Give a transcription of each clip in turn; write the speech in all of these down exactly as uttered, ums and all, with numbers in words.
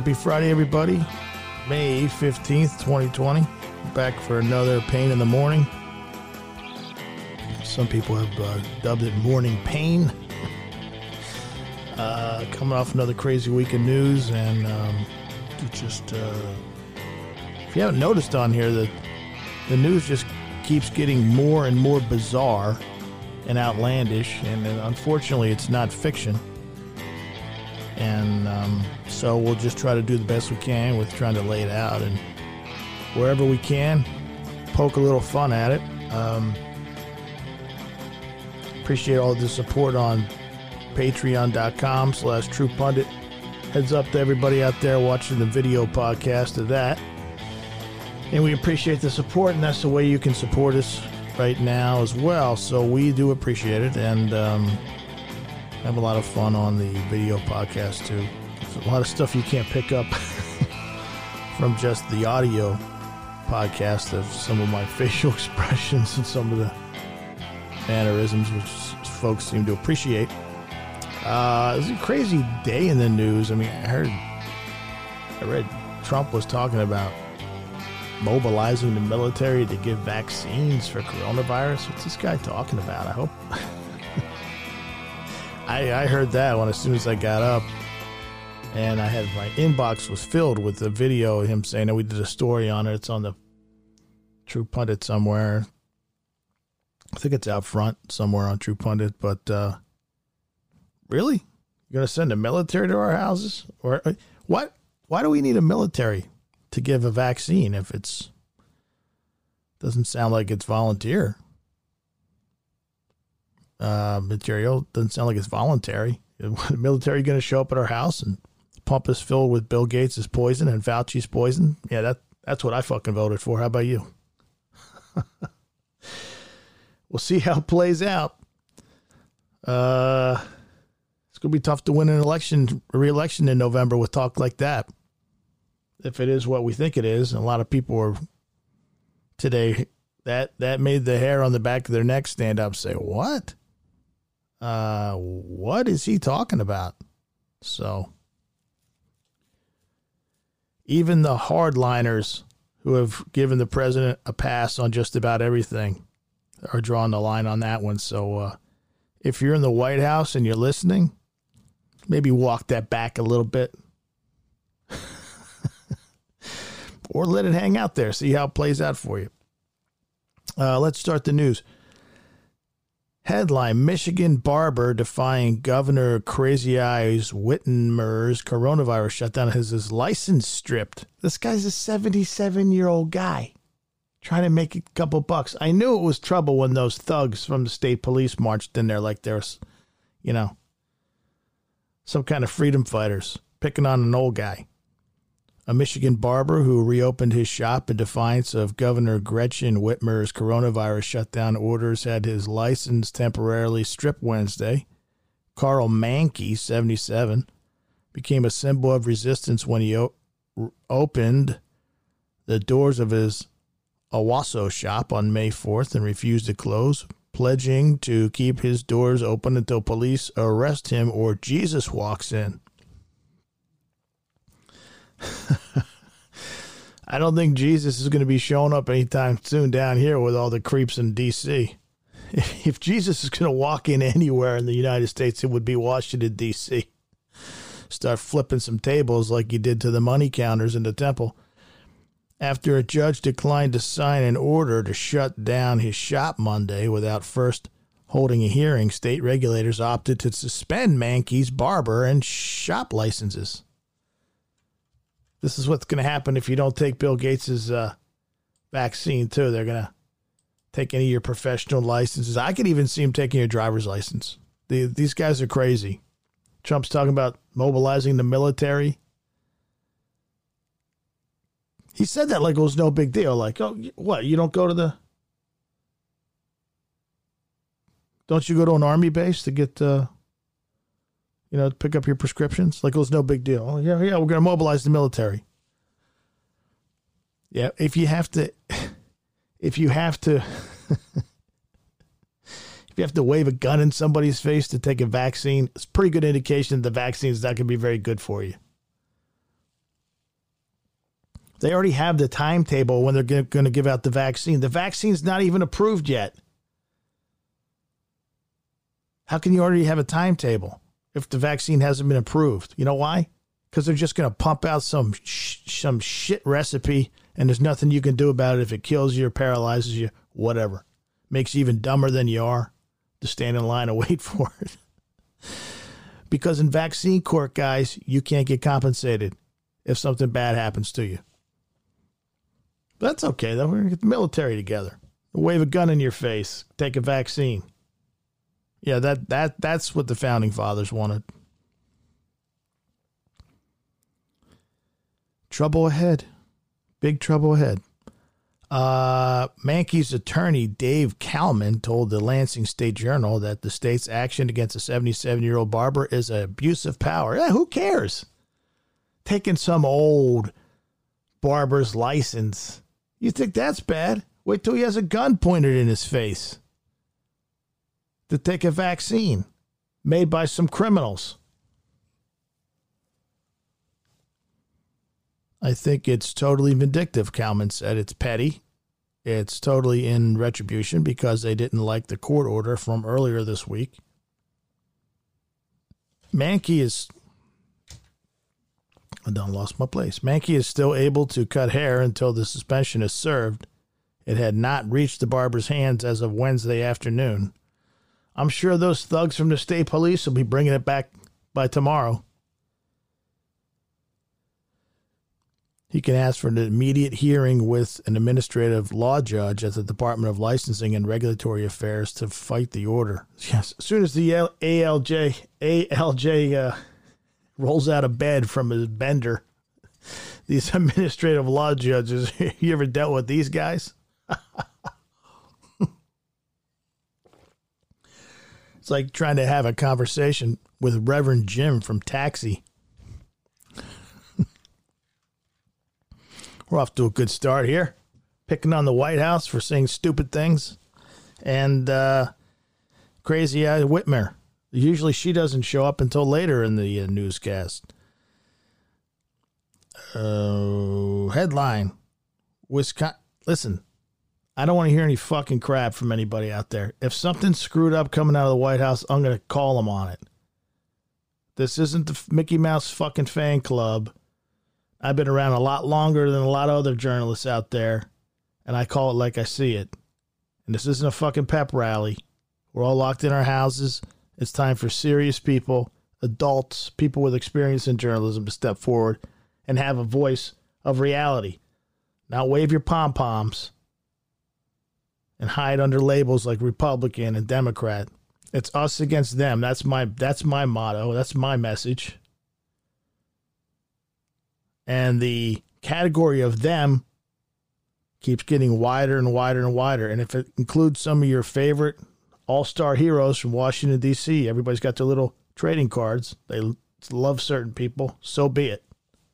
Happy Friday, everybody. May fifteenth, twenty twenty. Back for another Pain in the Morning. Some people have uh, dubbed it Morning Pain. uh, coming off another crazy week of news, and um, it just, uh, if you haven't noticed on here, the, the news just keeps getting more and more bizarre and outlandish, and, and unfortunately it's not fiction. And um, so we'll just try to do the best we can with trying to lay it out, and wherever we can, poke a little fun at it. Um, appreciate all the support on patreon.com slash true pundit. Heads up to everybody out there watching the video podcast of that. And we appreciate the support, and that's the way you can support us right now as well. So we do appreciate it, and um, have a lot of fun on the video podcast too. There's a lot of stuff you can't pick up from just the audio podcast of some of my facial expressions and some of the mannerisms, which folks seem to appreciate. Uh, it was a crazy day in the news. I mean, I heard, I read Trump was talking about mobilizing the military to give vaccines for coronavirus. What's this guy talking about? I hope. I, I heard that one as soon as I got up, and I had my inbox was filled with the video of him saying that we did a story on it. It's on the True Pundit somewhere. I think it's out front somewhere on True Pundit. But uh, really, you're gonna send the military to our houses, or what? Why do we need a military to give a vaccine if it's doesn't sound like it's volunteer? Uh, material doesn't sound like it's voluntary. The military going to show up at our house and pump us filled with Bill Gates' poison and Fauci's poison? Yeah, that that's what I fucking voted for. How about you? We'll see how it plays out. Uh, it's going to be tough to win an election, a re-election in November with talk like that. If it is what we think it is, and a lot of people are today, that that made the hair on the back of their neck stand up and say, what? Uh, what is he talking about? So even the hardliners who have given the president a pass on just about everything are drawing the line on that one. So uh, if you're in the White House and you're listening, maybe walk that back a little bit. Or let it hang out there. See how it plays out for you. Uh, let's start the news. Headline: Michigan barber defying Governor Crazy Eyes Whitmer's coronavirus shutdown has his license stripped. This guy's a seventy-seven-year-old guy trying to make a couple bucks. I knew it was trouble when those thugs from the state police marched in there like there's, you know, some kind of freedom fighters picking on an old guy. A Michigan barber who reopened his shop in defiance of Governor Gretchen Whitmer's coronavirus shutdown orders had his license temporarily stripped Wednesday. Carl Mankey, seventy-seven, became a symbol of resistance when he o- opened the doors of his Owasso shop on May fourth and refused to close, pledging to keep his doors open until police arrest him or Jesus walks in. I don't think Jesus is going to be showing up anytime soon down here with all the creeps in D C. If Jesus is going to walk in anywhere in the United States, it would be Washington, D C. Start flipping some tables like he did to the money counters in the temple. After a judge declined to sign an order to shut down his shop Monday without first holding a hearing, state regulators opted to suspend Mankey's barber and shop licenses. This is what's going to happen if you don't take Bill Gates' uh, vaccine, too. They're going to take any of your professional licenses. I could even see him taking your driver's license. The, these guys are crazy. Trump's talking about mobilizing the military. He said that like it was no big deal. Like, oh, what? You don't go to the... Don't you go to an army base to get... Uh, You know, pick up your prescriptions like it was no big deal. Oh, yeah, yeah, we're going to mobilize the military. Yeah, if you have to, if you have to, if you have to wave a gun in somebody's face to take a vaccine, it's a pretty good indication the vaccine is not going to be very good for you. They already have the timetable when they're going to give out the vaccine. The vaccine's not even approved yet. How can you already have a timetable if the vaccine hasn't been approved? You know why? Because they're just going to pump out some sh- some shit recipe, and there's nothing you can do about it if it kills you or paralyzes you, whatever. Makes you even dumber than you are to stand in line and wait for it. Because in vaccine court, guys, you can't get compensated if something bad happens to you. But that's okay, though. We're going to get the military together. Wave a gun in your face. Take a vaccine. Yeah, that that that's what the founding fathers wanted. Trouble ahead. Big trouble ahead. Uh, Mankey's attorney, Dave Kalman, told the Lansing State Journal that the state's action against a seventy-seven-year-old barber is an abuse of power. Yeah, who cares? Taking some old barber's license. You think that's bad? Wait till he has a gun pointed in his face to take a vaccine made by some criminals. I think it's totally vindictive, Kalman said. It's petty. It's totally in retribution because they didn't like the court order from earlier this week. Mankey is... I done lost my place. Mankey is still able to cut hair until the suspension is served. It had not reached the barber's hands as of Wednesday afternoon. I'm sure those thugs from the state police will be bringing it back by tomorrow. He can ask for an immediate hearing with an administrative law judge at the Department of Licensing and Regulatory Affairs to fight the order. Yes, as soon as the A L J, A L J uh, rolls out of bed from his bender, these administrative law judges, you ever dealt with these guys? It's like trying to have a conversation with Reverend Jim from Taxi. We're off to a good start here. Picking on the White House for saying stupid things. And uh, Crazy Eye Whitmer. Usually she doesn't show up until later in the uh, newscast. Uh, headline. Wisconsin. Listen, I don't want to hear any fucking crap from anybody out there. If something's screwed up coming out of the White House, I'm going to call them on it. This isn't the Mickey Mouse fucking fan club. I've been around a lot longer than a lot of other journalists out there, and I call it like I see it. And this isn't a fucking pep rally. We're all locked in our houses. It's time for serious people, adults, people with experience in journalism to step forward and have a voice of reality. Not wave your pom-poms and hide under labels like Republican and Democrat. It's us against them. That's my that's my motto. That's my message. And the category of them keeps getting wider and wider and wider. And if it includes some of your favorite all-star heroes from Washington, D C, everybody's got their little trading cards. They love certain people. So be it.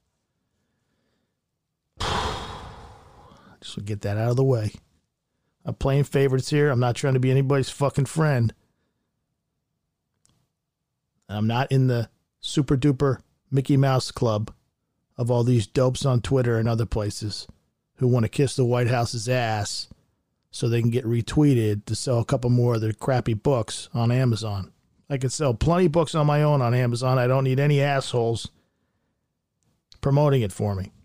Just to get that out of the way. I'm playing favorites here. I'm not trying to be anybody's fucking friend. And I'm not in the super-duper Mickey Mouse club of all these dopes on Twitter and other places who want to kiss the White House's ass so they can get retweeted to sell a couple more of their crappy books on Amazon. I could sell plenty of books on my own on Amazon. I don't need any assholes promoting it for me.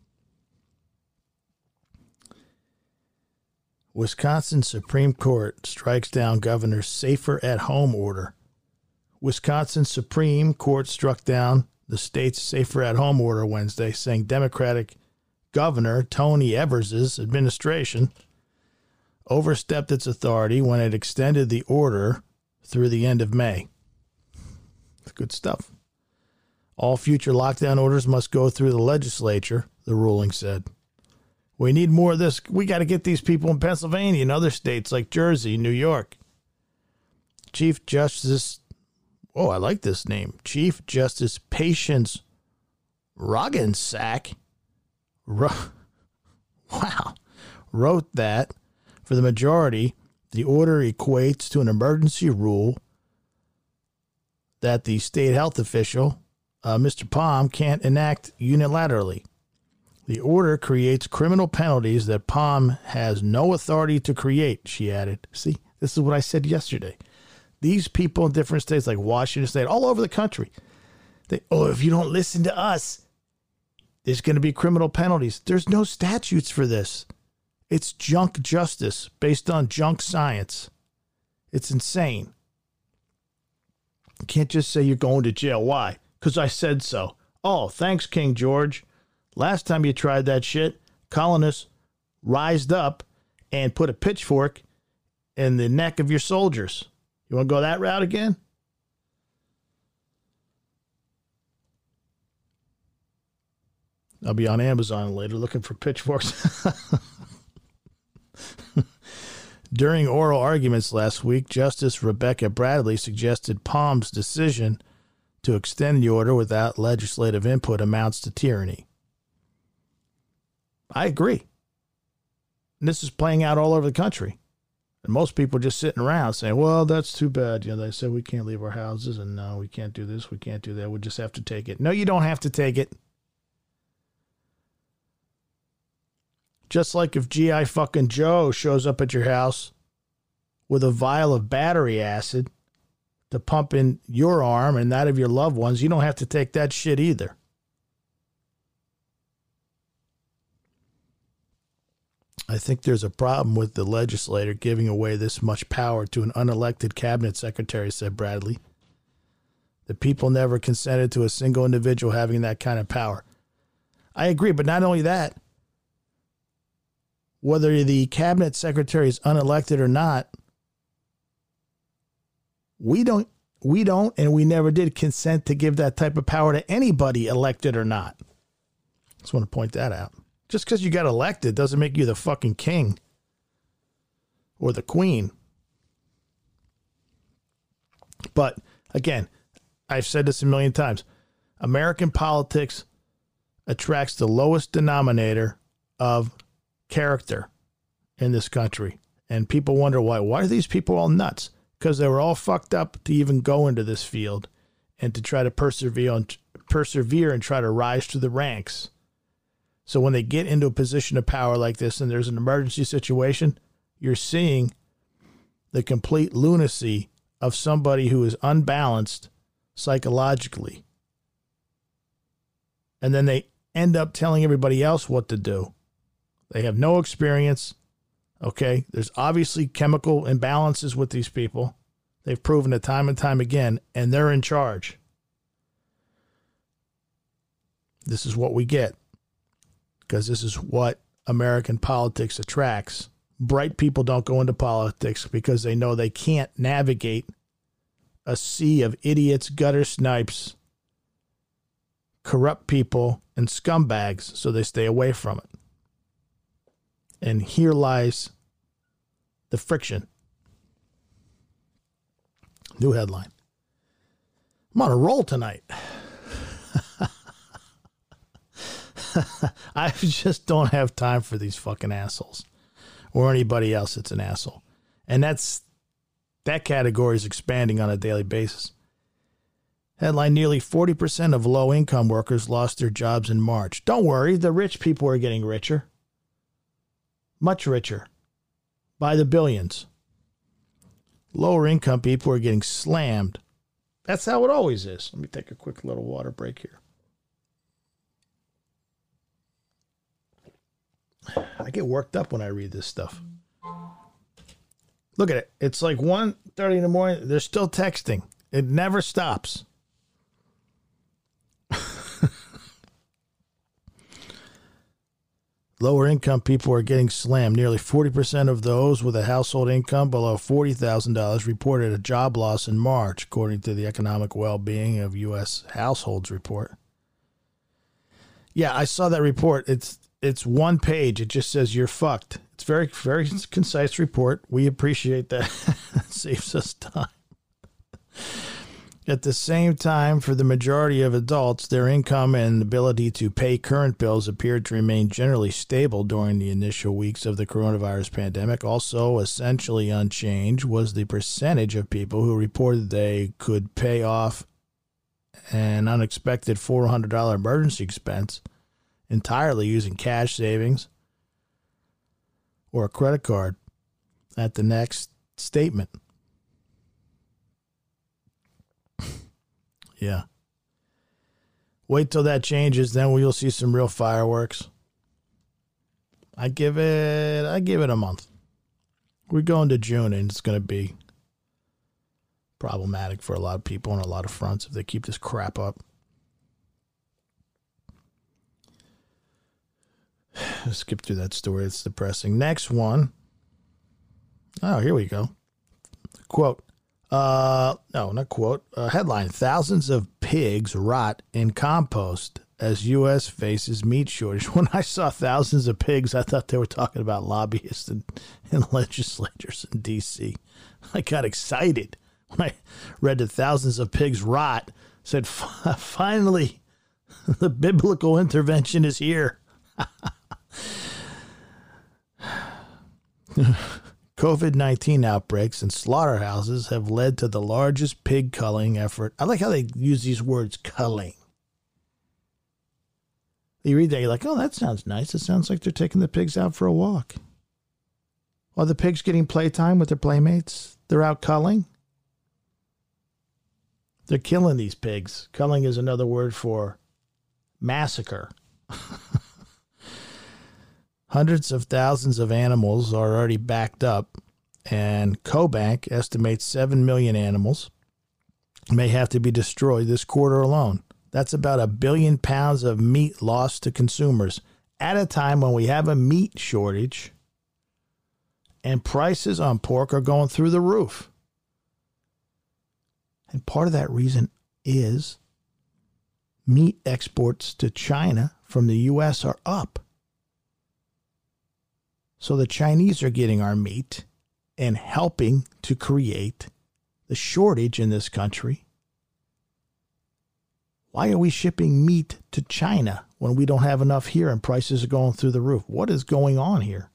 Wisconsin Supreme Court strikes down governor's safer at home order. Wisconsin Supreme Court struck down the state's safer at home order Wednesday, saying Democratic Governor Tony Evers' administration overstepped its authority when it extended the order through the end of May. Good stuff. All future lockdown orders must go through the legislature, the ruling said. We need more of this. We got to get these people in Pennsylvania and other states like Jersey, New York. Chief Justice, oh, I like this name. Chief Justice Patience Roggensack, ro- wow, wrote that for the majority, the order equates to an emergency rule that the state health official, uh, Mister Palm, can't enact unilaterally. The order creates criminal penalties that Palm has no authority to create, she added. See, this is what I said yesterday. These people in different states like Washington State, all over the country, they, oh, if you don't listen to us, there's going to be criminal penalties. There's no statutes for this. It's junk justice based on junk science. It's insane. You can't just say you're going to jail. Why? Because I said so. Oh, thanks, King George. Last time you tried that shit, colonists rised up and put a pitchfork in the neck of your soldiers. You want to go that route again? I'll be on Amazon later looking for pitchforks. During oral arguments last week, Justice Rebecca Bradley suggested Palm's decision to extend the order without legislative input amounts to tyranny. I agree. And this is playing out all over the country. And most people just sitting around saying, well, that's too bad. You know, they said we can't leave our houses and no, we can't do this, we can't do that. We just have to take it. No, you don't have to take it. Just like if G I fucking Joe shows up at your house with a vial of battery acid to pump in your arm and that of your loved ones, you don't have to take that shit either. I think there's a problem with the legislator giving away this much power to an unelected cabinet secretary, said Bradley. The people never consented to a single individual having that kind of power. I agree, but not only that, whether the cabinet secretary is unelected or not, we don't, we don't, and we never did consent to give that type of power to anybody, elected or not. Just want to point that out. Just because you got elected doesn't make you the fucking king or the queen. But again, I've said this a million times. American politics attracts the lowest denominator of character in this country. And people wonder why. Why are these people all nuts? Because they were all fucked up to even go into this field and to try to persevere and persevere and try to rise through the ranks. So when they get into a position of power like this and there's an emergency situation, you're seeing the complete lunacy of somebody who is unbalanced psychologically. And then they end up telling everybody else what to do. They have no experience. Okay. There's obviously chemical imbalances with these people. They've proven it time and time again, and they're in charge. This is what we get. Because this is what American politics attracts. Bright people don't go into politics because they know they can't navigate a sea of idiots, gutter snipes, corrupt people, and scumbags, so they stay away from it. And here lies the friction. New headline. I'm on a roll tonight. I just don't have time for these fucking assholes or anybody else that's an asshole. And that's that category is expanding on a daily basis. Headline, nearly forty percent of low-income workers lost their jobs in March. Don't worry, the rich people are getting richer. Much richer. By the billions. Lower-income people are getting slammed. That's how it always is. Let me take a quick little water break here. I get worked up when I read this stuff. Look at it. It's like one thirty in the morning. They're still texting. It never stops. Lower income people are getting slammed. Nearly forty percent of those with a household income below forty thousand dollars reported a job loss in March, according to the Economic Well-Being of U S Households report. Yeah, I saw that report. It's It's one page. It just says you're fucked. It's very, very concise report. We appreciate that. It saves us time. At the same time, for the majority of adults, their income and ability to pay current bills appeared to remain generally stable during the initial weeks of the coronavirus pandemic. Also, essentially unchanged was the percentage of people who reported they could pay off an unexpected four hundred dollars emergency expense entirely using cash savings or a credit card at the next statement. Yeah. Wait till that changes, then you'll see some real fireworks. I give it I give it a month. We're going to June, and it's going to be problematic for a lot of people on a lot of fronts if they keep this crap up. Let's skip through that story. It's depressing. Next one. Oh, here we go. Quote. Uh, no, not quote. Uh, headline. Thousands of pigs rot in compost as U S faces meat shortage. When I saw thousands of pigs, I thought they were talking about lobbyists and, and legislators in D C. I got excited when I read that thousands of pigs rot. Said, finally, the biblical intervention is here. COVID nineteen outbreaks in slaughterhouses have led to the largest pig culling effort. I like how they use these words, culling. You read that, you're like, oh, that sounds nice. It sounds like they're taking the pigs out for a walk. Are the pigs getting playtime with their playmates? They're out culling? They're killing these pigs. Culling is another word for massacre. Hundreds of thousands of animals are already backed up, and CoBank estimates seven million animals may have to be destroyed this quarter alone. That's about a billion pounds of meat lost to consumers at a time when we have a meat shortage and prices on pork are going through the roof. And part of that reason is meat exports to China from the U S are up. So the Chinese are getting our meat and helping to create the shortage in this country. Why are we shipping meat to China when we don't have enough here and prices are going through the roof? What is going on here?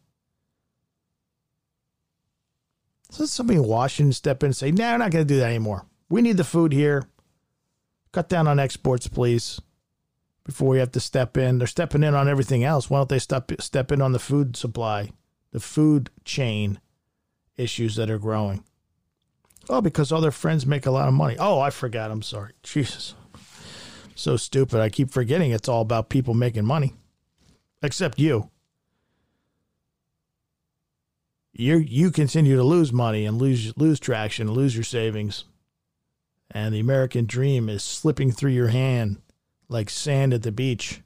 So somebody in Washington step in and say, no, we're not going to do that anymore. We need the food here. Cut down on exports, please, before we have to step in. They're stepping in on everything else. Why don't they step, step in on the food supply, the food chain issues that are growing? Oh, because all their friends make a lot of money. Oh, I forgot. I'm sorry. Jesus. So stupid. I keep forgetting it's all about people making money. Except you. You you continue to lose money and lose lose traction, lose your savings. And the American dream is slipping through your hand like sand at the beach.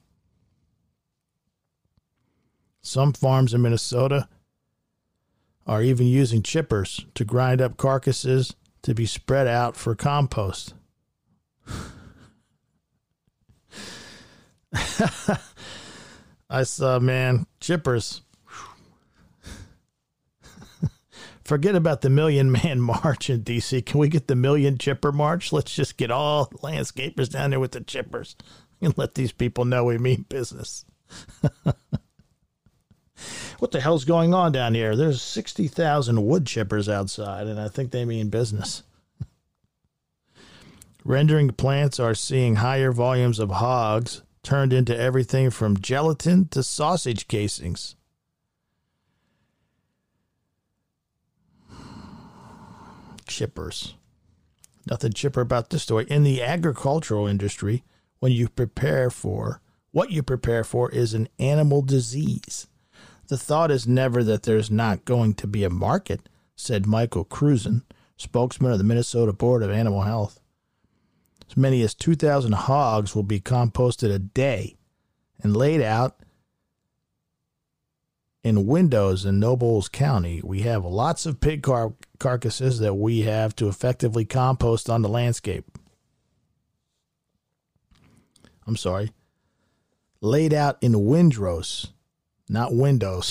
Some farms in Minnesota are even using chippers to grind up carcasses to be spread out for compost. I saw, man, chippers. Forget about the Million Man March in D C. Can we get the Million Chipper March? Let's just get all landscapers down there with the chippers and let these people know we mean business. What the hell's going on down here? There's sixty thousand wood chippers outside, and I think they mean business. Rendering plants are seeing higher volumes of hogs turned into everything from gelatin to sausage casings. Chippers. Nothing chipper about this story. In the agricultural industry, when you prepare for, what you prepare for is an animal disease. The thought is never that there's not going to be a market, said Michael Cruzen, spokesman of the Minnesota Board of Animal Health. As many as two thousand hogs will be composted a day and laid out in windows in Nobles County. We have lots of pig car- carcasses that we have to effectively compost on the landscape. I'm sorry. Laid out in windrows, not windows.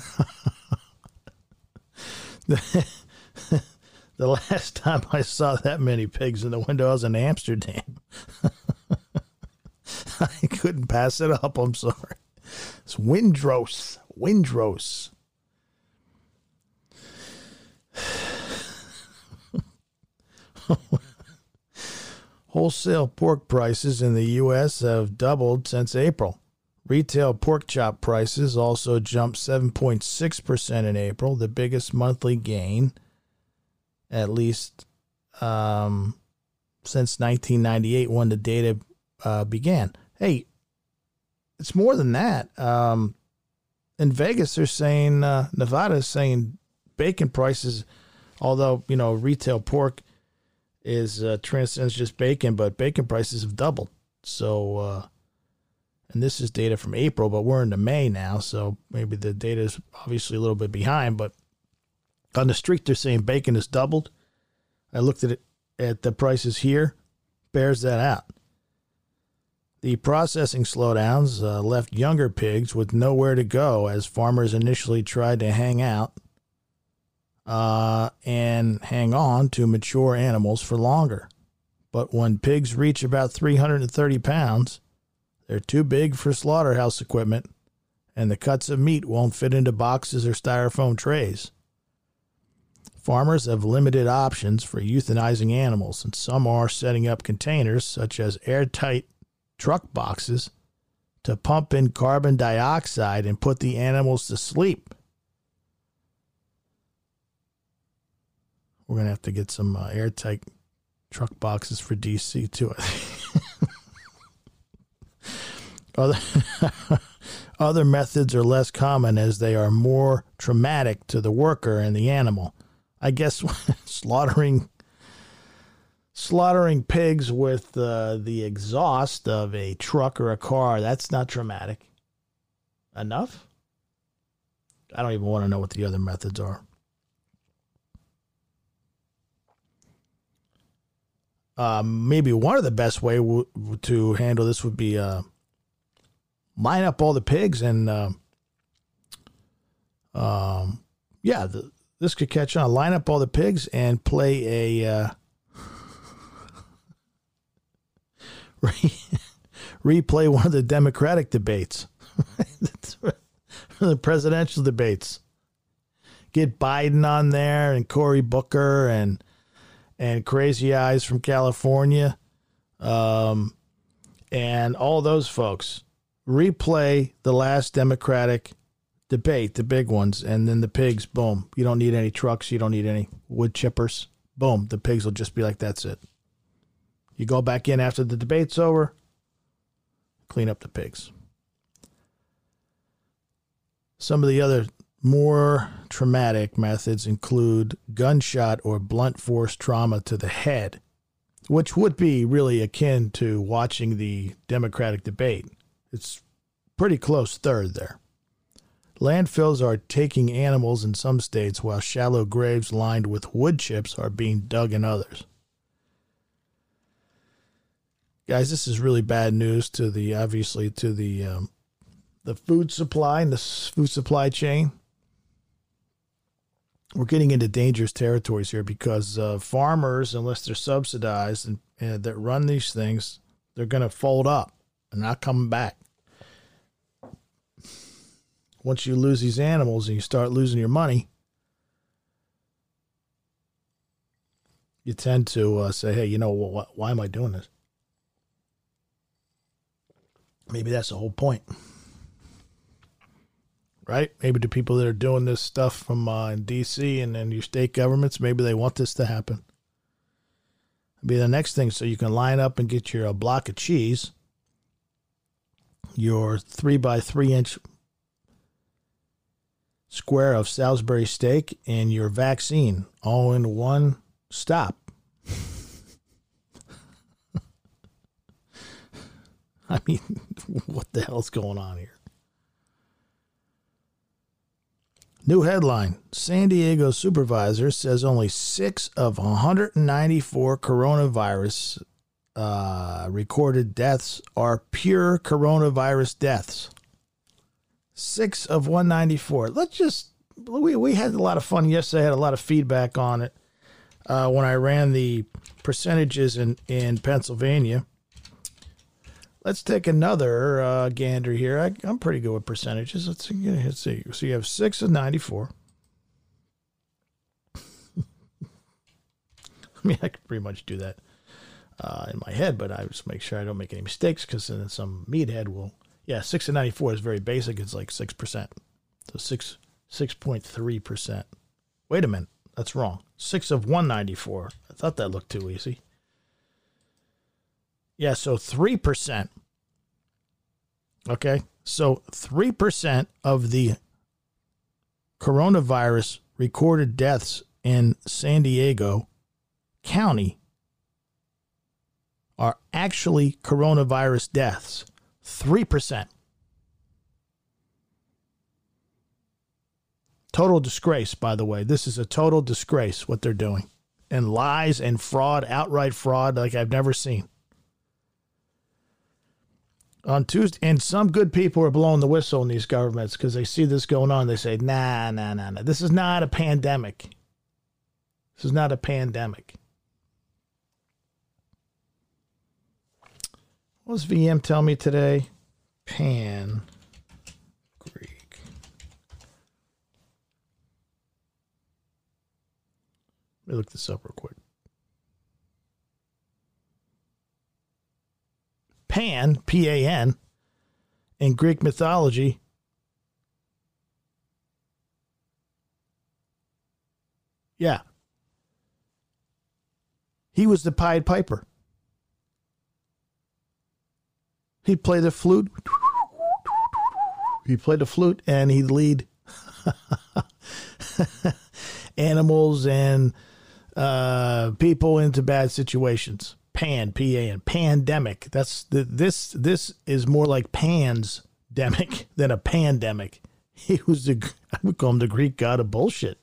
the, the last time I saw that many pigs in the window, I was in Amsterdam. I couldn't pass it up. I'm sorry. It's windrows. Windrows. Wholesale pork prices in the U S have doubled since April, Retail pork chop prices also jumped seven point six percent in April, the biggest monthly gain, at least um, since nineteen ninety-eight when the data uh, began. Hey, it's more than that. Um, in Vegas, they're saying, uh, Nevada is saying bacon prices, although, you know, retail pork is uh, transcends just bacon, but bacon prices have doubled. So, uh, and this is data from April, but we're into May now, so maybe the data is obviously a little bit behind. But on the street, they're saying bacon has doubled. I looked at it at the prices here, bears that out. The processing slowdowns uh, left younger pigs with nowhere to go as farmers initially tried to hang out uh, and hang on to mature animals for longer. But when pigs reach about three hundred thirty pounds, they're too big for slaughterhouse equipment, and the cuts of meat won't fit into boxes or styrofoam trays. Farmers have limited options for euthanizing animals, and some are setting up containers, such as airtight truck boxes, to pump in carbon dioxide and put the animals to sleep. We're going to have to get some uh, airtight truck boxes for D C, too. Other, other methods are less common as they are more traumatic to the worker and the animal. I guess slaughtering slaughtering pigs with uh, the exhaust of a truck or a car, that's not traumatic enough. I don't even want to know what the other methods are. Um, maybe one of the best way w- to handle this would be uh, line up all the pigs and, uh, um, yeah, the, this could catch on. Line up all the pigs and play a uh, re- replay one of the Democratic debates, the presidential debates. Get Biden on there and Cory Booker and and Crazy Eyes from California, um, and all those folks. Replay the last Democratic debate, the big ones, and then the pigs, boom. You don't need any trucks. You don't need any wood chippers. Boom. The pigs will just be like, that's it. You go back in after the debate's over, clean up the pigs. Some of the other more traumatic methods include gunshot or blunt force trauma to the head, which would be really akin to watching the Democratic debate. It's pretty close third there. Landfills are taking animals in some states, while shallow graves lined with wood chips are being dug in others. Guys, this is really bad news to the, obviously, to the um, the food supply and the food supply chain. We're getting into dangerous territories here because uh, farmers, unless they're subsidized and, and that run these things, they're going to fold up and not coming back. Once you lose these animals and you start losing your money, you tend to uh, say, hey, you know, well, wh- why am I doing this? Maybe that's the whole point. Right? Maybe the people that are doing this stuff from uh, in D C and then your state governments, maybe they want this to happen. It'll be the next thing, so you can line up and get your a block of cheese, your three by three inch square of Salisbury steak, and your vaccine all in one stop. I mean, what the hell's going on here? New headline, San Diego supervisor says only six of one hundred ninety-four coronavirus uh, recorded deaths are pure coronavirus deaths. Six of one ninety-four. Let's just, we, we had a lot of fun yesterday. I had a lot of feedback on it uh, when I ran the percentages in, in Pennsylvania. Let's take another uh, gander here. I, I'm pretty good with percentages. Let's see. Let's see. So you have six of ninety-four. I mean, I could pretty much do that uh, in my head, but I just make sure I don't make any mistakes because then some meathead will Yeah, six of ninety-four is very basic. It's like six percent. So six, six point three percent. Wait a minute. That's wrong. six of one ninety-four. I thought that looked too easy. Yeah, so three percent. Okay, so three percent of the coronavirus recorded deaths in San Diego County are actually coronavirus deaths. three percent. Total disgrace, by the way. This is a total disgrace what they're doing. And lies and fraud, outright fraud like I've never seen. On Tuesday, and some good people are blowing the whistle in these governments because they see this going on. They say, nah, nah, nah, nah. This is not a pandemic. This is not a pandemic. What does V M tell me today? Pan Greek. Let me look this up real quick. Pan, P A N, in Greek mythology, yeah, he was the Pied Piper. He played the flute. He played the flute, and he'd lead animals and uh, people into bad situations. Pan, P A N, pandemic. That's the, this. This is more like Pan's demic than a pandemic. He was the, I would call him the Greek god of bullshit.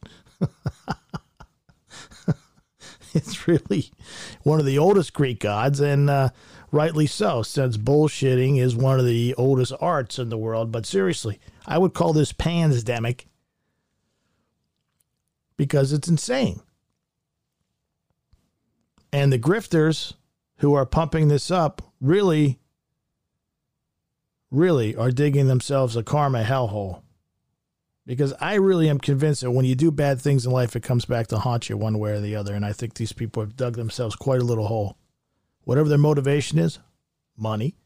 It's really one of the oldest Greek gods, and uh, rightly so, since bullshitting is one of the oldest arts in the world. But seriously, I would call this Pan's demic because it's insane. And the grifters who are pumping this up really, really are digging themselves a karma hellhole. Because I really am convinced that when you do bad things in life, it comes back to haunt you one way or the other. And I think these people have dug themselves quite a little hole. Whatever their motivation is, money.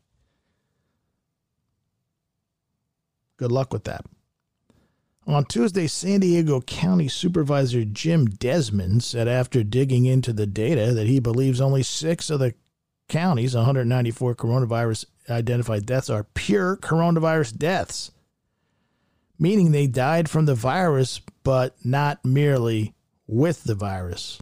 Good luck with that. On Tuesday, San Diego County Supervisor Jim Desmond said after digging into the data that he believes only six of the county's one hundred ninety-four coronavirus identified deaths are pure coronavirus deaths, meaning they died from the virus, but not merely with the virus.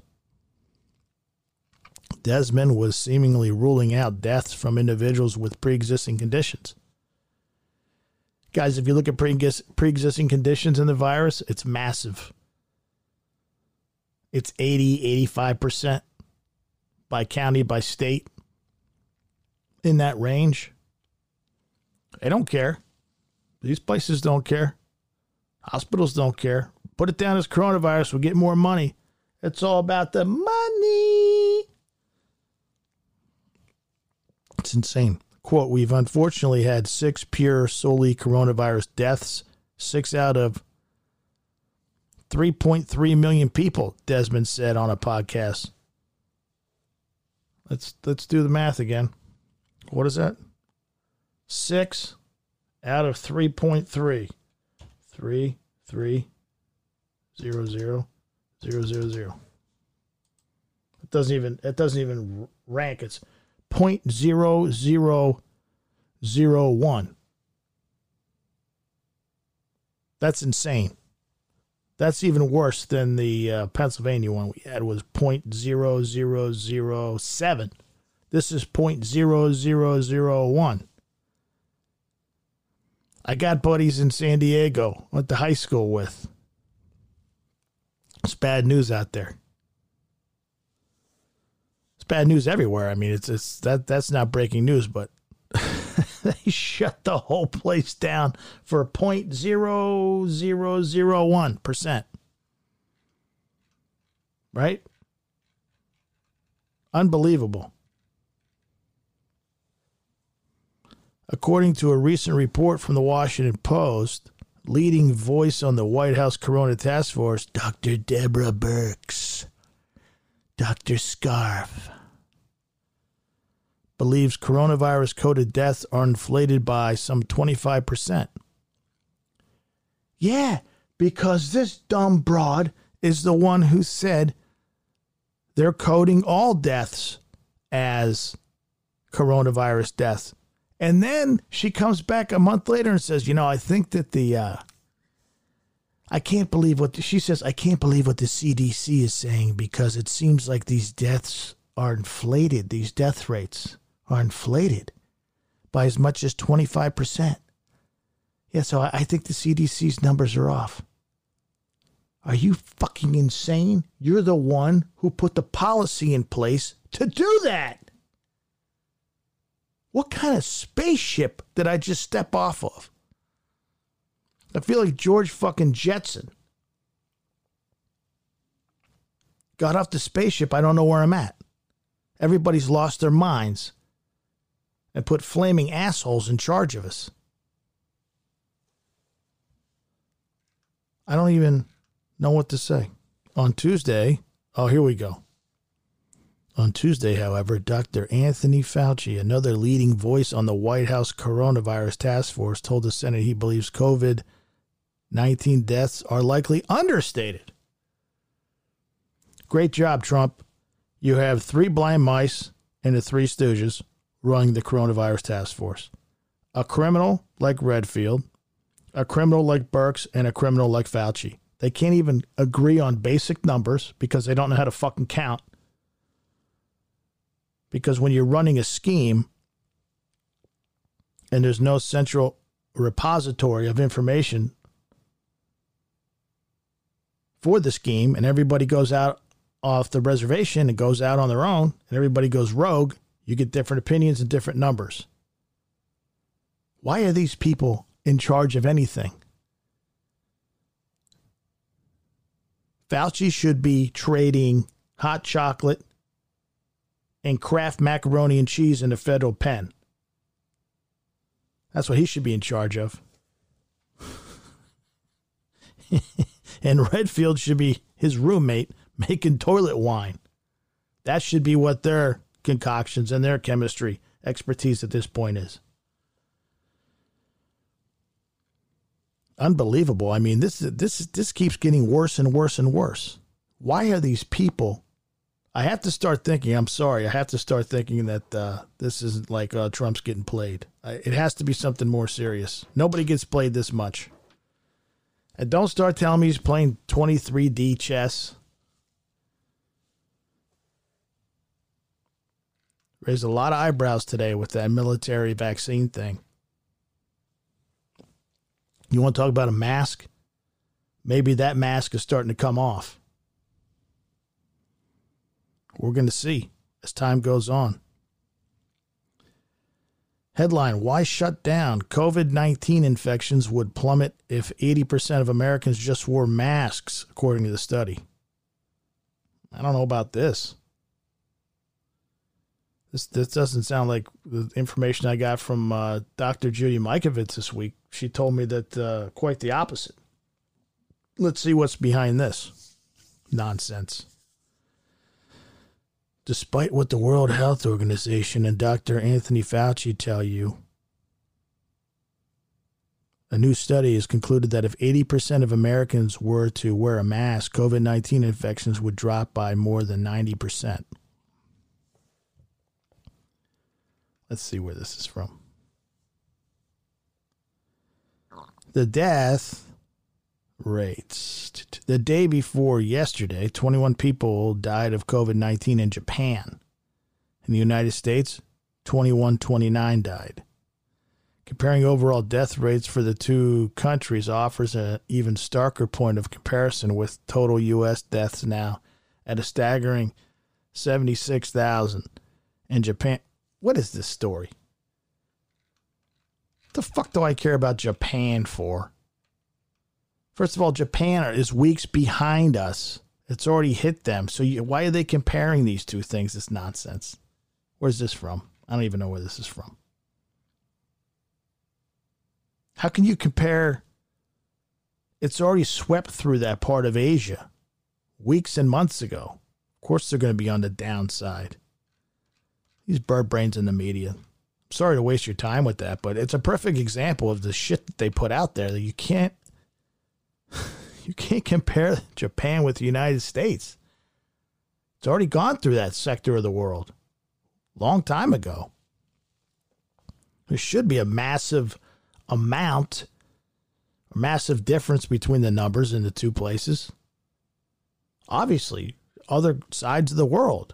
Desmond was seemingly ruling out deaths from individuals with pre-existing conditions. Guys, if you look at pre-existing conditions in the virus, it's massive. It's eighty, eighty-five percent by county, by state. In that range. They don't care. These places don't care. Hospitals don't care. Put it down as coronavirus, we'll get more money. It's all about the money. It's insane. Quote, we've unfortunately had six pure solely coronavirus deaths, six out of three point three million people, Desmond said on a podcast. Let's let's do the math again. What is that? Six out of three point three. Three, three, zero, zero, zero, zero, zero. It doesn't even it doesn't even rank. It's point zero zero zero one. That's insane. That's even worse than the uh, Pennsylvania one we had was point zero zero zero seven. This is point zero zero zero one. I got buddies in San Diego, went to high school with. It's bad news out there. It's bad news everywhere. I mean, it's it's that that's not breaking news, but they shut the whole place down for point zero zero zero one percent. Right? Unbelievable. According to a recent report from the Washington Post, leading voice on the White House Corona Task Force, Doctor Deborah Birx, Doctor Scarf, believes coronavirus-coded deaths are inflated by some twenty-five percent. Yeah, because this dumb broad is the one who said they're coding all deaths as coronavirus deaths. And then she comes back a month later and says, you know, I think that the, uh, I can't believe what, the, she says, I can't believe what the C D C is saying because it seems like these deaths are inflated. These death rates are inflated by as much as twenty-five percent. Yeah, so I, I think the C D C's numbers are off. Are you fucking insane? You're the one who put the policy in place to do that. What kind of spaceship did I just step off of? I feel like George fucking Jetson. Got off the spaceship, I don't know where I'm at. Everybody's lost their minds and put flaming assholes in charge of us. I don't even know what to say. On Tuesday, oh, here we go. On Tuesday, however, Doctor Anthony Fauci, another leading voice on the White House coronavirus task force, told the Senate he believes COVID nineteen deaths are likely understated. Great job, Trump. You have three blind mice and the Three Stooges running the coronavirus task force. A criminal like Redfield, a criminal like Birx, and a criminal like Fauci. They can't even agree on basic numbers because they don't know how to fucking count. Because when you're running a scheme and there's no central repository of information for the scheme and everybody goes out off the reservation and goes out on their own and everybody goes rogue, you get different opinions and different numbers. Why are these people in charge of anything? Fauci should be trading hot chocolate and Kraft macaroni and cheese in the federal pen. That's what he should be in charge of. And Redfield should be his roommate making toilet wine. That should be what their concoctions and their chemistry expertise at this point is. Unbelievable. I mean, this this this keeps getting worse and worse and worse. Why are these people? I have to start thinking. I'm sorry. I have to start thinking that uh, this isn't like uh, Trump's getting played. I, it has to be something more serious. Nobody gets played this much. And don't start telling me he's playing twenty-three D chess. Raised a lot of eyebrows today with that military vaccine thing. You want to talk about a mask? Maybe that mask is starting to come off. We're going to see as time goes on. Headline, why shut down? COVID nineteen infections would plummet if eighty percent of Americans just wore masks, according to the study. I don't know about this. This, this doesn't sound like the information I got from uh, Doctor Judy Mikovits this week. She told me that uh, quite the opposite. Let's see what's behind this nonsense. Despite what the World Health Organization and Doctor Anthony Fauci tell you, a new study has concluded that if eighty percent of Americans were to wear a mask, COVID nineteen infections would drop by more than ninety percent. Let's see where this is from. The death rates. The day before yesterday, twenty-one people died of COVID nineteen in Japan. In the United States, twenty-one twenty-nine died. Comparing overall death rates for the two countries offers an even starker point of comparison, with total U S deaths now at a staggering seventy-six thousand. In Japan, what is this story? What the fuck do I care about Japan for? First of all, Japan is weeks behind us. It's already hit them. So you, why are they comparing these two things? This nonsense. Where's this from? I don't even know where this is from. How can you compare? It's already swept through that part of Asia weeks and months ago. Of course, they're going to be on the downside. These bird brains in the media. Sorry to waste your time with that, but it's a perfect example of the shit that they put out there that you can't you can't compare Japan with the United States. It's already gone through that sector of the world long time ago. There should be a massive amount, a massive difference between the numbers in the two places. Obviously, other sides of the world.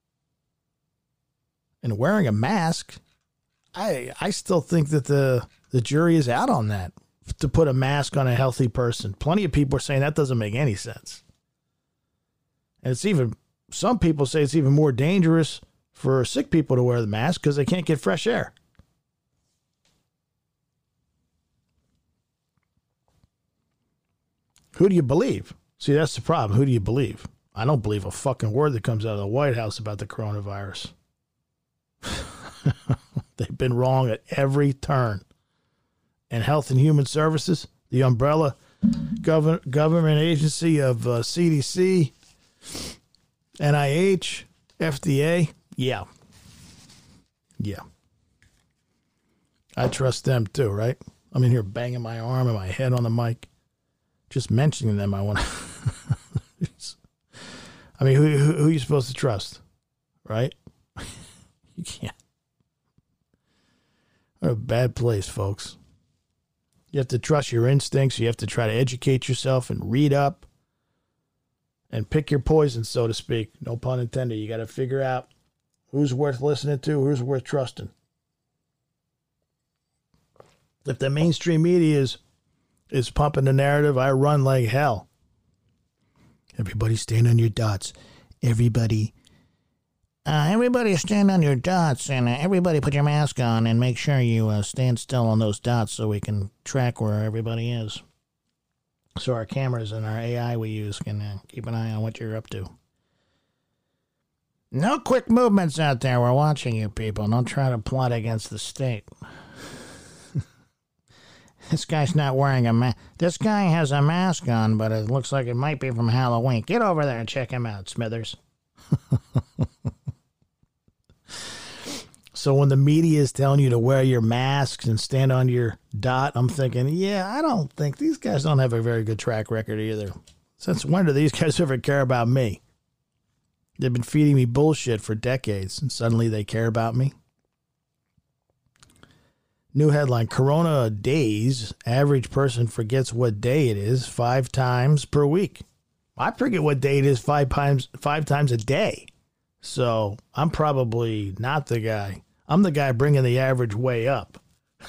And wearing a mask, I I still think that the, the jury is out on that, to put a mask on a healthy person. Plenty of people are saying that doesn't make any sense. And it's even, some people say it's even more dangerous for sick people to wear the mask because they can't get fresh air. Who do you believe? See, that's the problem. Who do you believe? I don't believe a fucking word that comes out of the White House about the coronavirus. They've been wrong at every turn. And Health and Human Services, the umbrella gov- government agency of uh, C D C, N I H, F D A, yeah. Yeah. I trust them too, right? I'm in here banging my arm and my head on the mic. Just mentioning them, I want to... I mean, who, who, who are you supposed to trust, right? You can't. What a bad place, folks. You have to trust your instincts. You have to try to educate yourself and read up and pick your poison, so to speak. No pun intended. You got to figure out who's worth listening to, who's worth trusting. If the mainstream media is, is pumping the narrative, I run like hell. Everybody stand on your dots. Everybody. Uh, everybody stand on your dots, and uh, everybody put your mask on and make sure you uh, stand still on those dots so we can track where everybody is. So our cameras and our A I we use can uh, keep an eye on what you're up to. No quick movements out there. We're watching you people. Don't try to plot against the state. This guy's not wearing a mask. This guy has a mask on, but it looks like it might be from Halloween. Get over there and check him out, Smithers. So when the media is telling you to wear your masks and stand on your dot, I'm thinking, yeah, I don't think these guys don't have a very good track record either. Since when do these guys ever care about me? They've been feeding me bullshit for decades, and suddenly they care about me. New headline, Corona days, average person forgets what day it is five times per week. I forget what day it is five times, five times a day. So I'm probably not the guy. I'm the guy bringing the average way up.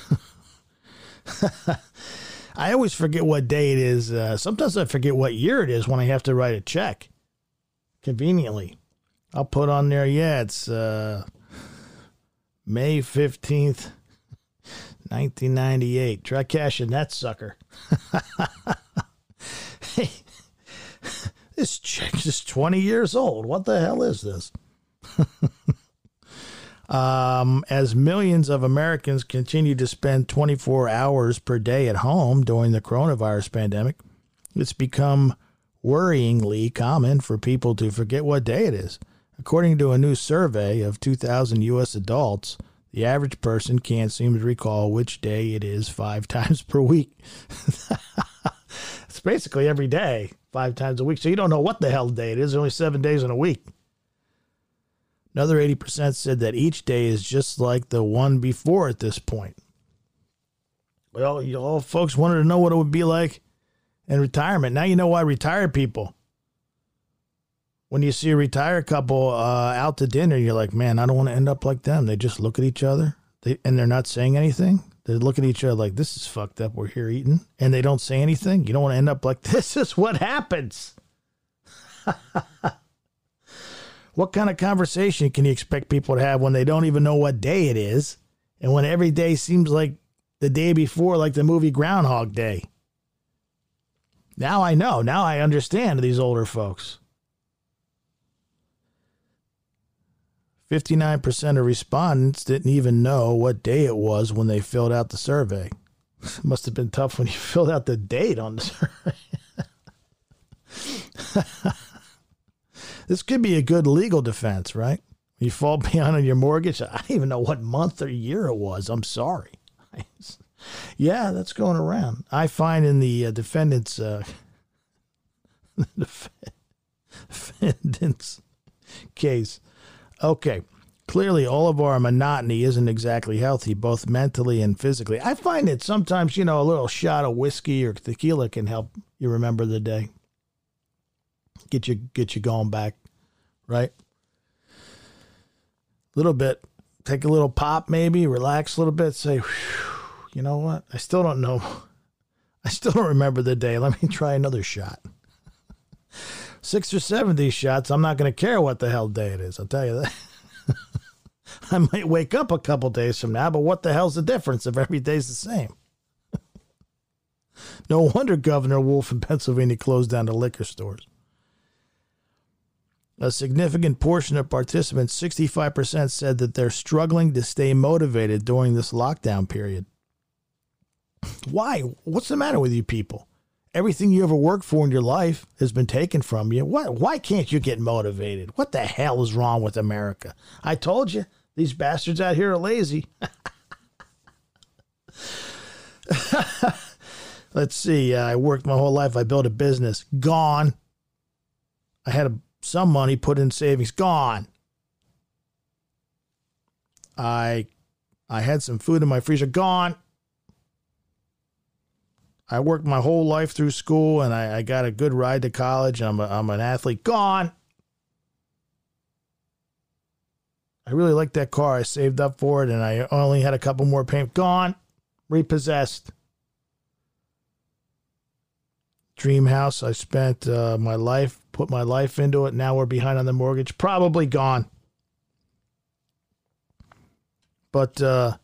I always forget what day it is. Uh, sometimes I forget what year it is when I have to write a check. Conveniently. I'll put on there, yeah, it's uh, May fifteenth, nineteen ninety-eight. Try cashing that sucker. Hey, this check is twenty years old. What the hell is this? um, as millions of Americans continue to spend twenty-four hours per day at home during the coronavirus pandemic, it's become worryingly common for people to forget what day it is. According to a new survey of two thousand U S adults, the average person can't seem to recall which day it is five times per week. It's basically every day, five times a week. So you don't know what the hell day it is. There's only seven days in a week. Another eighty percent said that each day is just like the one before at this point. Well, you all folks wanted to know what it would be like in retirement. Now you know why retired people, when you see a retired couple uh, out to dinner, you're like, man, I don't want to end up like them. They just look at each other they, and they're not saying anything. They look at each other like, this is fucked up. We're here eating. And they don't say anything. You don't want to end up like, this is what happens. What kind of conversation can you expect people to have when they don't even know what day it is? And when every day seems like the day before, like the movie Groundhog Day. Now I know. Now I understand these older folks. fifty-nine percent of respondents didn't even know what day it was when they filled out the survey. It must have been tough when you filled out the date on the survey. This could be a good legal defense, right? You fall behind on your mortgage. I don't even know what month or year it was. I'm sorry. Yeah, that's going around. I find in the uh, defendant's uh, defendant's case. Okay. Clearly, all of our monotony isn't exactly healthy, both mentally and physically. I find that sometimes, you know, a little shot of whiskey or tequila can help you remember the day. Get you, get you going back, right? A little bit. Take a little pop, maybe. Relax a little bit. Say, you know what? I still don't know. I still don't remember the day. Let me try another shot. Six or seven of these shots, I'm not going to care what the hell day it is. I'll tell you that. I might wake up a couple days from now, but what the hell's the difference if every day's the same? No wonder Governor Wolf in Pennsylvania closed down the liquor stores. A significant portion of participants, sixty-five percent, said that they're struggling to stay motivated during this lockdown period. Why? What's the matter with you people? Everything you ever worked for in your life has been taken from you. Why, why can't you get motivated? What the hell is wrong with America? I told you, these bastards out here are lazy. Let's see. Uh, I worked my whole life. I built a business. Gone. I had a, some money put in savings. Gone. I, I had some food in my freezer. Gone. I worked my whole life through school, and I, I got a good ride to college. I'm, a, I'm an athlete. Gone. I really liked that car. I saved up for it, and I only had a couple more payments. Gone. Repossessed. Dream house. I spent uh, my life, put my life into it. Now we're behind on the mortgage. Probably gone. But, uh...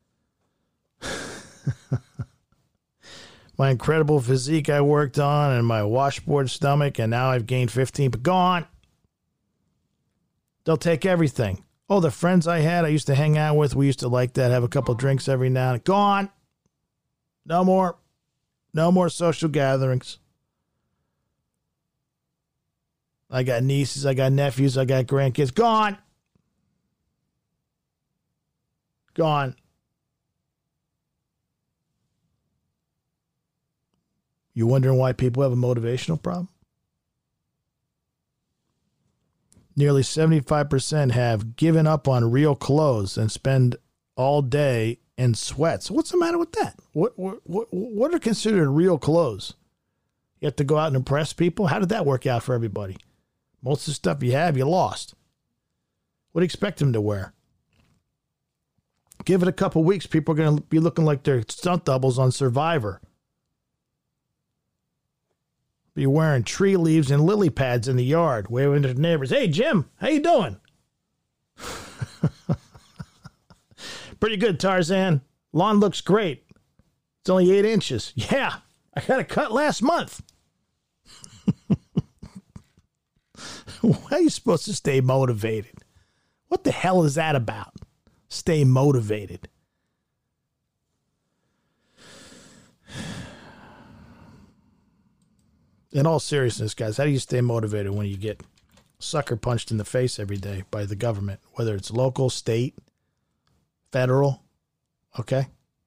my incredible physique I worked on and my washboard stomach, and now I've gained fifteen, but gone. They'll take everything. Oh, the friends I had, I used to hang out with, we used to like that, have a couple drinks every now and then. Gone. No more. No more social gatherings. I got nieces, I got nephews, I got grandkids. Gone. Gone. You wondering why people have a motivational problem? Nearly seventy-five percent have given up on real clothes and spend all day in sweats. What's the matter with that? What what what, what are considered real clothes? You have to go out and impress people? How did that work out for everybody? Most of the stuff you have, you lost. What do you expect them to wear? Give it a couple weeks, people are going to be looking like they're stunt doubles on Survivor. Be wearing tree leaves and lily pads in the yard, waving to the neighbors. Hey, Jim, how you doing? Pretty good, Tarzan. Lawn looks great. It's only eight inches. Yeah, I got a cut last month. Why are you supposed to stay motivated? What the hell is that about? Stay motivated. In all seriousness, guys, how do you stay motivated when you get sucker punched in the face every day by the government, whether it's local, state, federal, okay?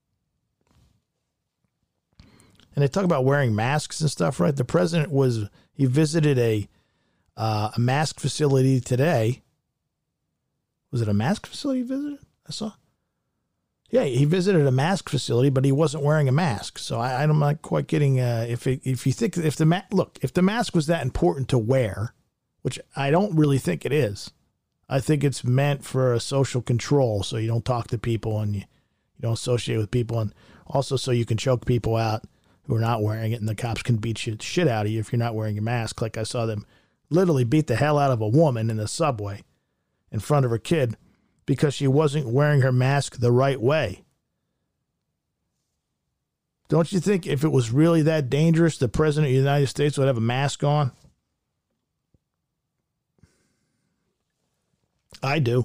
And they talk about wearing masks and stuff, right? The president was, he visited a uh, a mask facility today. Was it a mask facility he visited? I saw. Yeah, he visited a mask facility, but he wasn't wearing a mask. So I, I'm not quite getting, uh, if it, if you think, if the, ma- look, if the mask was that important to wear, which I don't really think it is. I think it's meant for a social control, so you don't talk to people and you, you don't associate with people, and also so you can choke people out who are not wearing it, and the cops can beat shit, shit out of you if you're not wearing your mask. Like I saw them literally beat the hell out of a woman in the subway in front of her kid because she wasn't wearing her mask the right way. Don't you think if it was really that dangerous, the president of the United States would have a mask on? I do.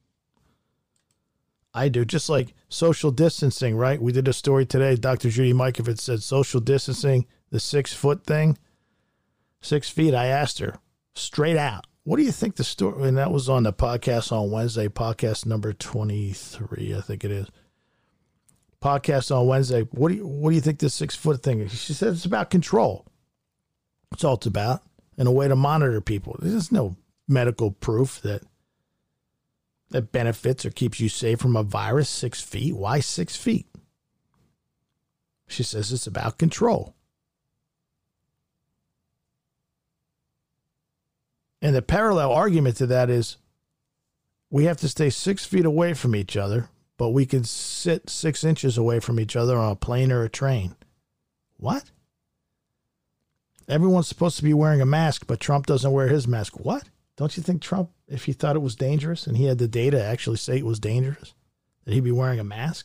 I do. Just like social distancing, right? We did a story today. Doctor Judy Mikovits said social distancing, the six foot thing, six feet. I asked her straight out, What do you think the story, and that was on the podcast on Wednesday, podcast number twenty-three, I think it is. Podcast on Wednesday. What do you, what do you think this six foot thing is? She said it's about control. That's all it's about. And a way to monitor people. There's no medical proof that that benefits or keeps you safe from a virus. Six feet. Why six feet? She says it's about control. And the parallel argument to that is we have to stay six feet away from each other, but we can sit six inches away from each other on a plane or a train. What? Everyone's supposed to be wearing a mask, but Trump doesn't wear his mask. What? Don't you think Trump, if he thought it was dangerous and he had the data actually say it was dangerous, that he'd be wearing a mask?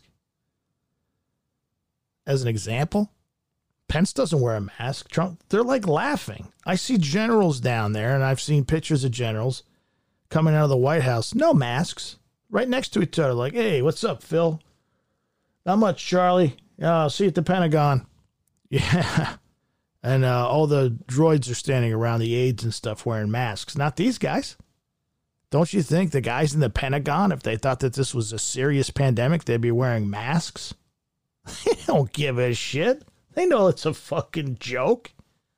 As an example, Pence doesn't wear a mask. Trump, they're like laughing. I see generals down there, and I've seen pictures of generals coming out of the White House. No masks. Right next to each other. Like, hey, what's up, Phil? Not much, Charlie. Uh, I'll see you at the Pentagon. Yeah. And uh, all the droids are standing around, the aides and stuff, wearing masks. Not these guys. Don't you think the guys in the Pentagon, if they thought that this was a serious pandemic, they'd be wearing masks? They don't give a shit. They know it's a fucking joke.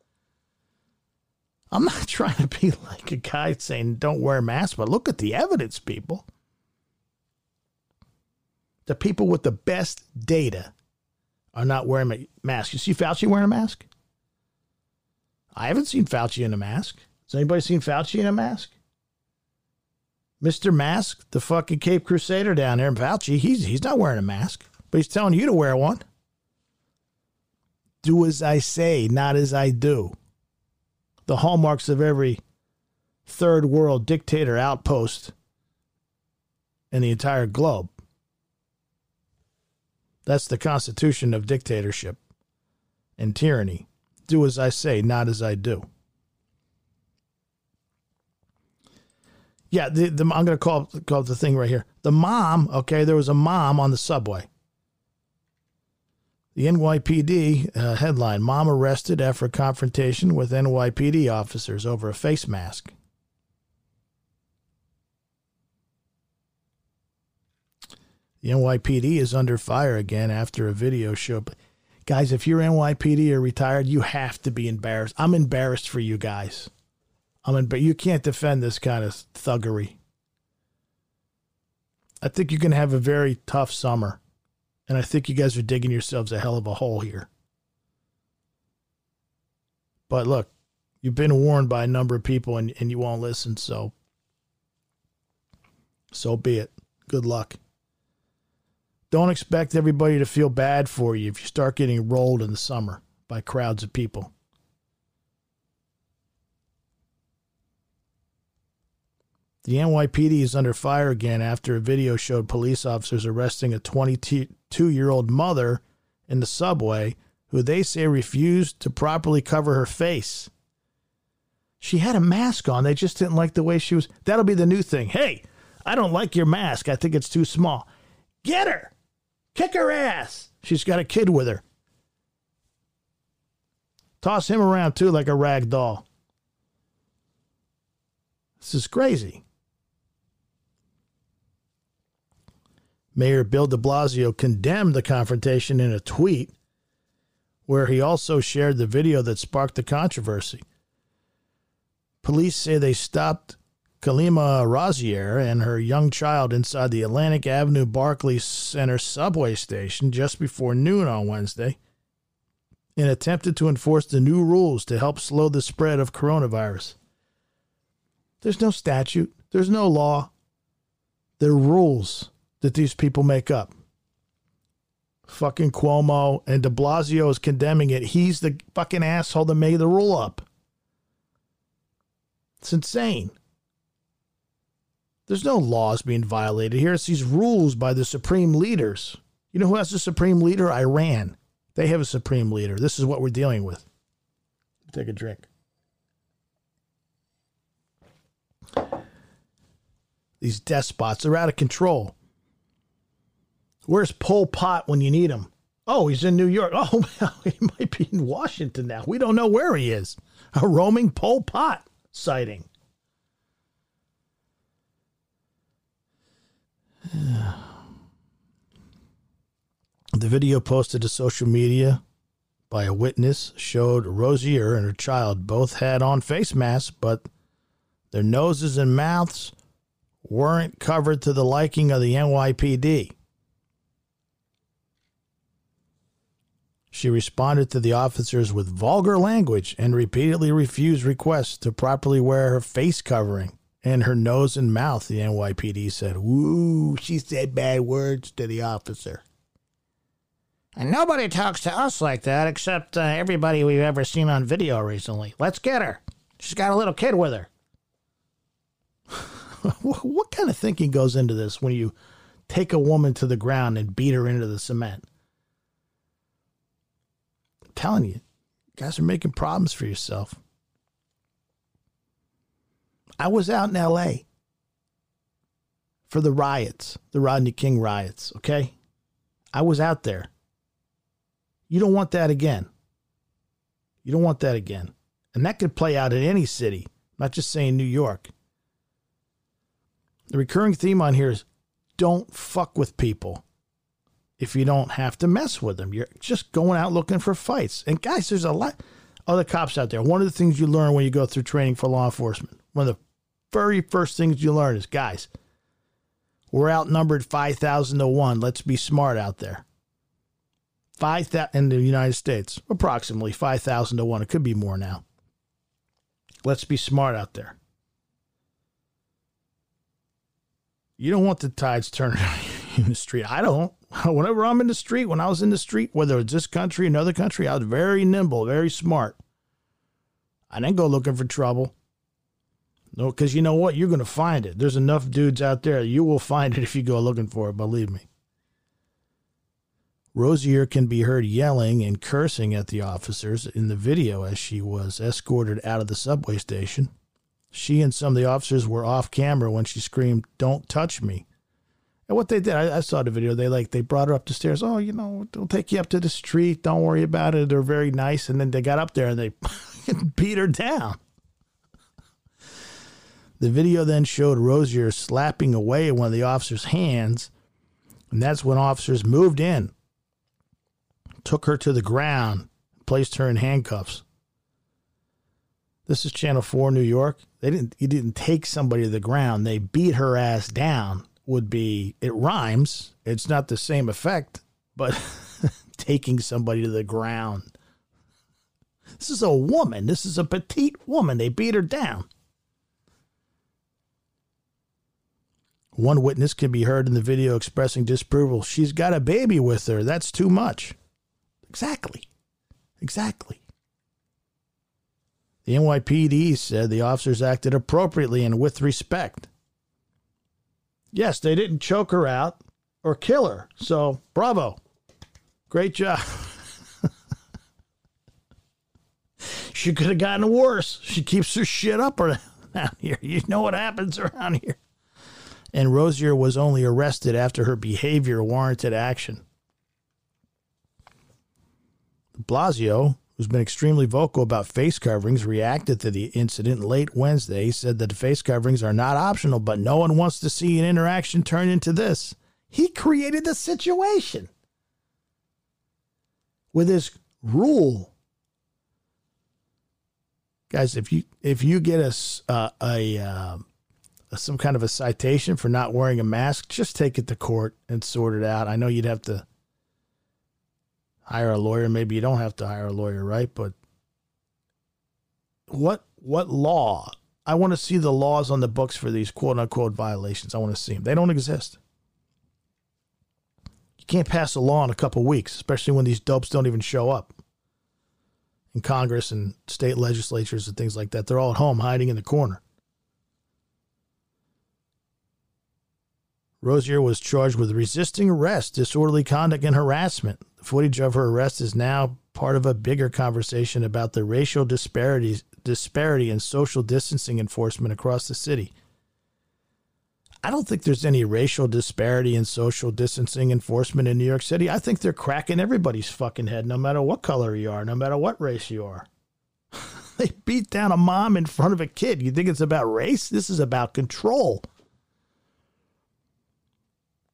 I'm not trying to be like a guy saying don't wear masks, but look at the evidence, people. The people with the best data are not wearing masks. You see Fauci wearing a mask? I haven't seen Fauci in a mask. Has anybody seen Fauci in a mask? Mister Mask, the fucking Cape Crusader down there, and Fauci, he's, he's not wearing a mask, but he's telling you to wear one. Do as I say, not as I do. The hallmarks of every third world dictator outpost in the entire globe. That's the constitution of dictatorship and tyranny. Do as I say, not as I do. Yeah, the, the, I'm going to call, call the thing right here. The mom, okay, there was a mom on the subway. The N Y P D uh, headline, mom arrested after confrontation with N Y P D officers over a face mask. The N Y P D is under fire again after a video showed. Guys, if you're N Y P D or retired, you have to be embarrassed. I'm embarrassed for you guys. I'm in, but you can't defend this kind of thuggery. I think you can have a very tough summer. And I think you guys are digging yourselves a hell of a hole here. But look, you've been warned by a number of people and, and you won't listen, so so be it. Good luck. Don't expect everybody to feel bad for you if you start getting rolled in the summer by crowds of people. The N Y P D is under fire again after a video showed police officers arresting a twenty-two-year-old mother in the subway who they say refused to properly cover her face. She had a mask on. They just didn't like the way she was. That'll be the new thing. Hey, I don't like your mask. I think it's too small. Get her. Kick her ass. She's got a kid with her. Toss him around, too, like a rag doll. This is crazy. Mayor Bill de Blasio condemned the confrontation in a tweet where he also shared the video that sparked the controversy. Police say they stopped Kalima Rozier and her young child inside the Atlantic Avenue Barclays Center subway station just before noon on Wednesday and attempted to enforce the new rules to help slow the spread of coronavirus. There's no statute. There's no law. There are rules that these people make up. Fucking Cuomo and de Blasio is condemning it. He's the fucking asshole that made the rule up. It's insane. There's no laws being violated here. It's these rules by the supreme leaders. You know who has a supreme leader? Iran. They have a supreme leader. This is what we're dealing with. Take a drink. These despots are out of control. Where's Pol Pot when you need him? Oh, he's in New York. Oh, he might be in Washington now. We don't know where he is. A roaming Pol Pot sighting. The video posted to social media by a witness showed Rozier and her child both had on face masks, but their noses and mouths weren't covered to the liking of the N Y P D. She responded to the officers with vulgar language and repeatedly refused requests to properly wear her face covering and her nose and mouth, the N Y P D said. Woo, she said bad words to the officer. And nobody talks to us like that except uh, everybody we've ever seen on video recently. Let's get her. She's got a little kid with her. What kind of thinking goes into this when you take a woman to the ground and beat her into the cement? I'm telling you, you guys are making problems for yourself. I was out in L A for the riots, the Rodney King riots, okay? I was out there. You don't want that again. You don't want that again. And that could play out in any city, not just saying New York. The recurring theme on here is don't fuck with people if you don't have to mess with them. You're just going out looking for fights. And guys, there's a lot of other cops out there. One of the things you learn when you go through training for law enforcement, one of the very first things you learn is, guys, we're outnumbered five thousand to one. Let's be smart out there. five thousand in the United States, approximately five thousand to one. It could be more now. Let's be smart out there. You don't want the tides turning in the street. I don't. Whenever I'm in the street, when I was in the street, whether it's this country, another country, I was very nimble, very smart. I didn't go looking for trouble. No, because you know what? You're going to find it. There's enough dudes out there. You will find it if you go looking for it, believe me. Rozier can be heard yelling and cursing at the officers in the video as she was escorted out of the subway station. She and some of the officers were off camera when she screamed, "Don't touch me." And what they did, I, I saw the video, they like, they brought her up the stairs. Oh, you know, they'll take you up to the street. Don't worry about it. They're very nice. And then they got up there and they beat her down. The video then showed Rozier slapping away at one of the officers' hands. And that's when officers moved in, took her to the ground, and placed her in handcuffs. This is Channel four New York. They didn't, you didn't take somebody to the ground. They beat her ass down. Would be, it rhymes. It's not the same effect, but taking somebody to the ground. This is a woman. This is a petite woman. They beat her down. One witness can be heard in the video expressing disapproval. She's got a baby with her. That's too much. Exactly. Exactly. The N Y P D said the officers acted appropriately and with respect. Yes, they didn't choke her out or kill her. So, bravo. Great job. She could have gotten worse. She keeps her shit up around here. You know what happens around here. And Rozier was only arrested after her behavior warranted action. Blasio, who's been extremely vocal about face coverings, reacted to the incident late Wednesday. He said that the face coverings are not optional, but no one wants to see an interaction turn into this. He created the situation with his rule. Guys, if you if you get a, uh, a uh, some kind of a citation for not wearing a mask, just take it to court and sort it out. I know you'd have to hire a lawyer. Maybe you don't have to hire a lawyer, right? But what what law? I want to see the laws on the books for these quote-unquote violations. I want to see them. They don't exist. You can't pass a law in a couple weeks, especially when these dopes don't even show up in Congress and state legislatures and things like that. They're all at home hiding in the corner. Rozier was charged with resisting arrest, disorderly conduct, and harassment. The footage of her arrest is now part of a bigger conversation about the racial disparities, disparity in social distancing enforcement across the city. I don't think there's any racial disparity in social distancing enforcement in New York City. I think they're cracking everybody's fucking head, no matter what color you are, no matter what race you are. They beat down a mom in front of a kid. You think it's about race? This is about control.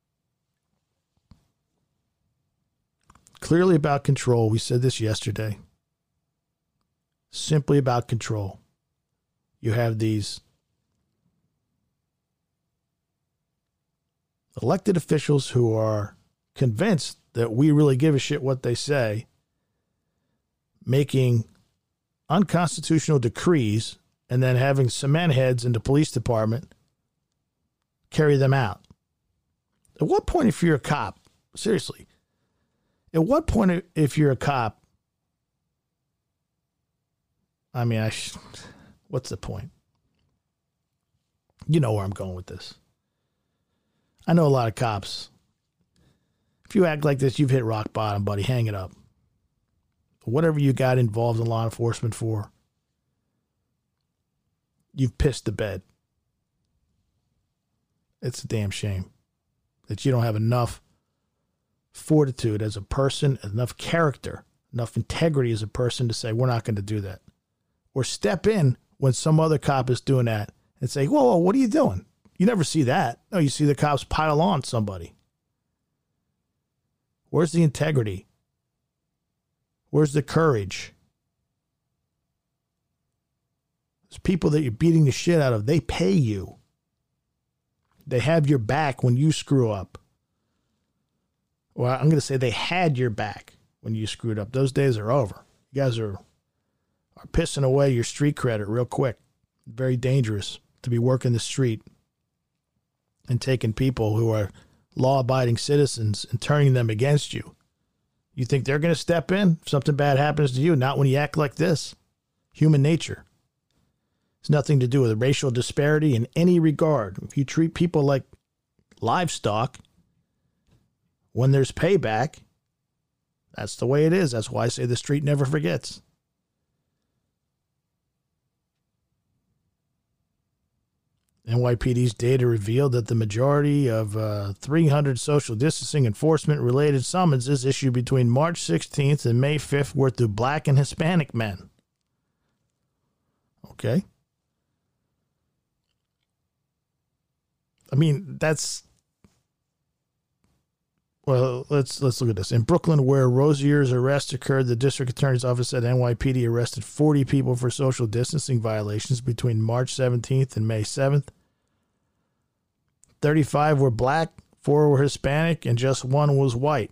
clearly about control. We said this yesterday. Simply about control. You have these elected officials who are convinced that we really give a shit what they say, making unconstitutional decrees and then having cement heads in the police department carry them out. At what point, if you're a cop, seriously, at what point, if you're a cop, I mean, I sh- what's the point? You know where I'm going with this. I know a lot of cops. If you act like this, you've hit rock bottom, buddy. Hang it up. Whatever you got involved in law enforcement for, you've pissed the bed. It's a damn shame that you don't have enough fortitude as a person, enough character, enough integrity as a person to say, we're not going to do that. Or step in when some other cop is doing that and say, whoa, whoa, what are you doing? You never see that. No, you see the cops pile on somebody. Where's the integrity? Where's the courage? There's people that you're beating the shit out of. They pay you. They have your back when you screw up. Well, I'm going to say they had your back when you screwed up. Those days are over. You guys are, are pissing away your street credit real quick. Very dangerous to be working the street and taking people who are law-abiding citizens and turning them against you. You think they're going to step in if something bad happens to you? Not when you act like this. Human nature. It's nothing to do with racial disparity in any regard. If you treat people like livestock, when there's payback, that's the way it is. That's why I say the street never forgets. N Y P D's data revealed that the majority of uh, three hundred social distancing enforcement-related summonses issued between March sixteenth and May fifth were to black and Hispanic men. Okay. I mean, that's... Well, let's let's look at this. In Brooklyn, where Rozier's arrest occurred, the district attorney's office said N Y P D arrested forty people for social distancing violations between March seventeenth and May seventh. thirty-five were black, four were Hispanic, and just one was white.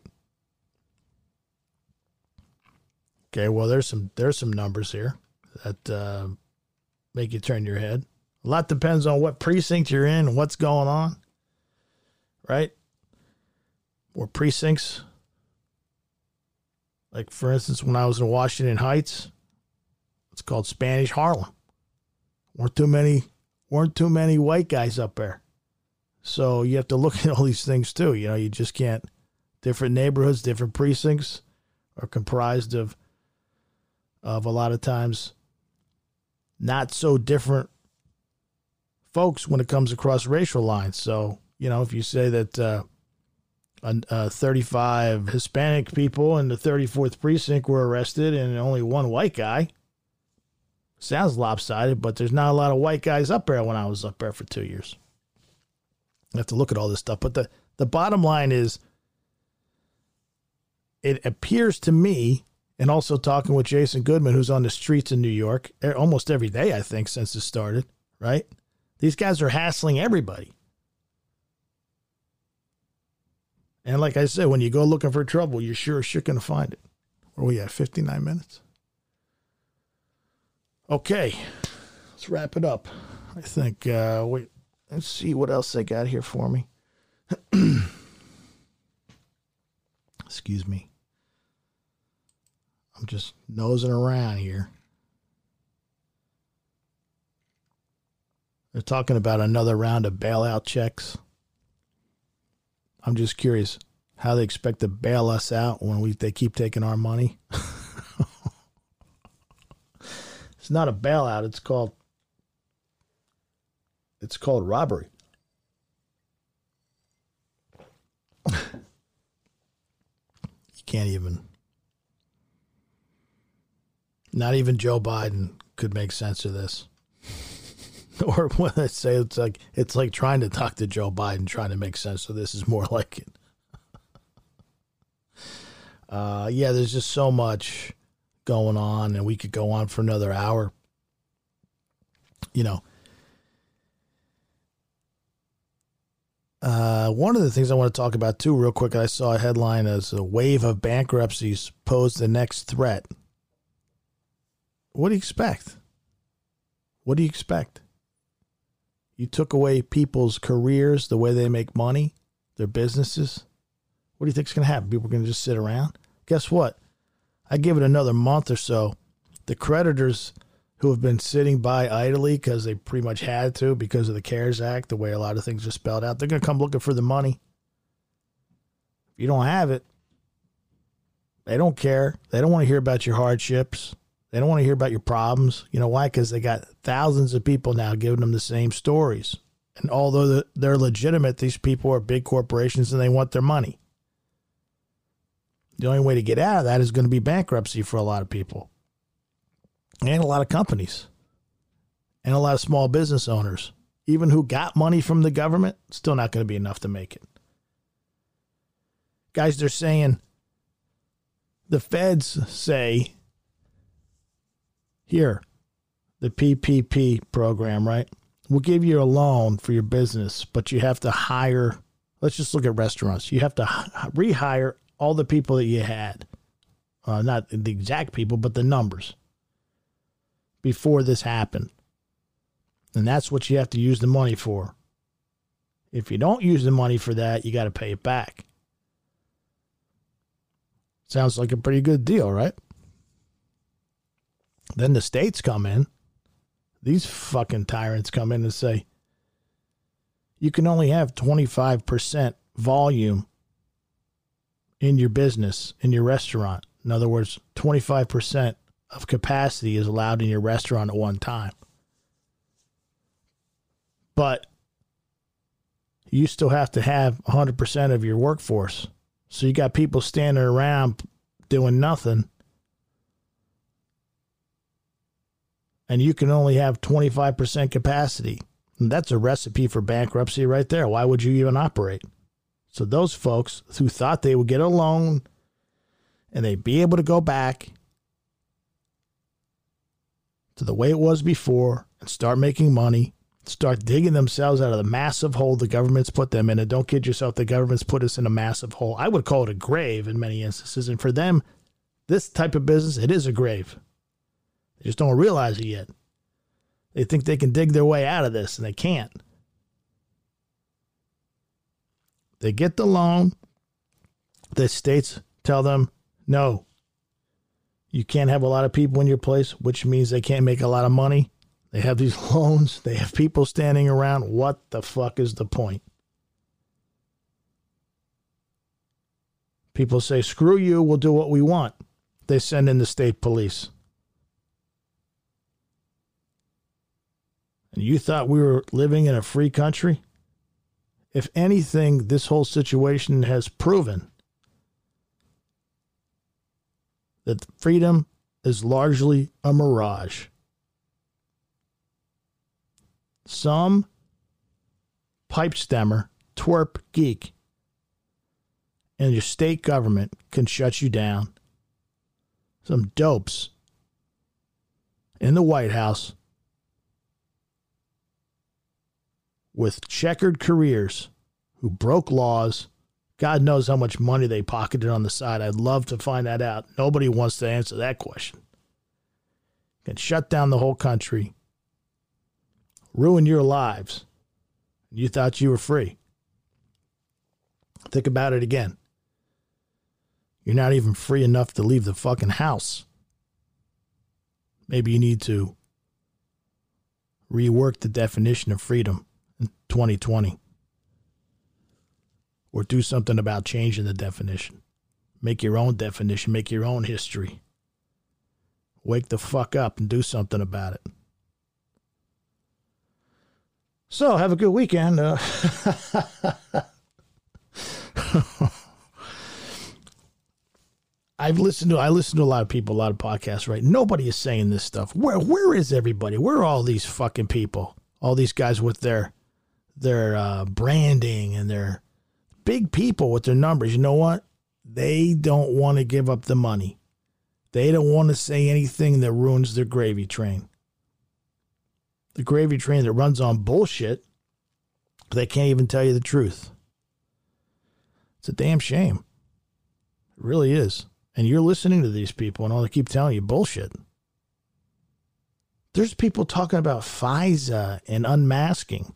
Okay, well, there's some there's some numbers here that uh, make you turn your head. A lot depends on what precinct you're in and what's going on, right? Or precincts. Like, for instance, when I was in Washington Heights, it's called Spanish Harlem. Weren't too many, weren't too many white guys up there. So you have to look at all these things too. You know, you just can't. Different neighborhoods, different precincts are comprised of, of a lot of times not so different folks when it comes across racial lines. So, you know, if you say that, uh, Uh, thirty-five Hispanic people in the thirty-fourth precinct were arrested and only one white guy. Sounds lopsided, but there's not a lot of white guys up there when I was up there for two years. I have to look at all this stuff. But the, the bottom line is, it appears to me, and also talking with Jason Goodman, who's on the streets in New York almost every day, I think, since it started, right? These guys are hassling everybody. And like I said, when you go looking for trouble, you're sure as shit going to find it. Where are we at? fifty-nine minutes? Okay. Let's wrap it up. I think, uh, wait, let's see what else they got here for me. Excuse me. I'm just nosing around here. They're talking about another round of bailout checks. I'm just curious how they expect to bail us out when we they keep taking our money. It's not a bailout. It's called it's called robbery. You can't even. Not even Joe Biden could make sense of this. Or when I say it's like it's like trying to talk to Joe Biden, trying to make sense of this is more like it. Uh, yeah, there's just so much going on, and we could go on for another hour. You know, uh, one of the things I want to talk about too, real quick, I saw a headline as a wave of bankruptcies pose the next threat. What do you expect? What do you expect? You took away people's careers, the way they make money, their businesses. What do you think is going to happen? People are going to just sit around? Guess what? I give it another month or so. The creditors who have been sitting by idly because they pretty much had to because of the CARES Act, the way a lot of things are spelled out, they're going to come looking for the money. If you don't have it, they don't care. They don't want to hear about your hardships. They don't want to hear about your problems. You know why? Because they got thousands of people now giving them the same stories. And although they're legitimate, these people are big corporations and they want their money. The only way to get out of that is going to be bankruptcy for a lot of people. And a lot of companies. And a lot of small business owners. Even who got money from the government, still not going to be enough to make it. Guys, they're saying, the feds say, here, the P P P program, right? We'll give you a loan for your business, but you have to hire, let's just look at restaurants. You have to rehire all the people that you had. Uh, not the exact people, but the numbers before this happened. And that's what you have to use the money for. If you don't use the money for that, you got to pay it back. Sounds like a pretty good deal, right? Then the states come in. These fucking tyrants come in and say, you can only have twenty-five percent volume in your business, in your restaurant. In other words, twenty-five percent of capacity is allowed in your restaurant at one time. But you still have to have one hundred percent of your workforce. So you got people standing around doing nothing. And you can only have twenty-five percent capacity. And that's a recipe for bankruptcy right there. Why would you even operate? So those folks who thought they would get a loan and they'd be able to go back to the way it was before and start making money, start digging themselves out of the massive hole the government's put them in. And don't kid yourself, the government's put us in a massive hole. I would call it a grave in many instances. And for them, this type of business, it is a grave. They just don't realize it yet. They think they can dig their way out of this, and they can't. They get the loan. The states tell them, no, you can't have a lot of people in your place, which means they can't make a lot of money. They have these loans. They have people standing around. What the fuck is the point? People say, screw you, we'll do what we want. They send in the state police. And you thought we were living in a free country? If anything, this whole situation has proven that freedom is largely a mirage. Some pipe stemmer, twerp geek in your state government can shut you down. Some dopes in the White House with checkered careers who broke laws. God knows how much money they pocketed on the side. I'd love to find that out. Nobody wants to answer that question. Can shut down the whole country, ruin your lives. You thought you were free. Think about it again. You're not even free enough to leave the fucking house. Maybe you need to rework the definition of freedom in twenty twenty. Or do something about changing the definition. Make your own definition. Make your own history. Wake the fuck up and do something about it. So, have a good weekend. Uh, I've listened to I listen to a lot of people, a lot of podcasts, right? Nobody is saying this stuff. Where where is everybody? Where are all these fucking people? All these guys with their their uh, branding and their big people with their numbers. You know what? they don't want to give up the money. They don't want to say anything that ruins their gravy train. The gravy train that runs on bullshit, they can't even tell you the truth. It's a damn shame. It really is. And you're listening to these people and all they keep telling you bullshit. There's people talking about FISA and unmasking.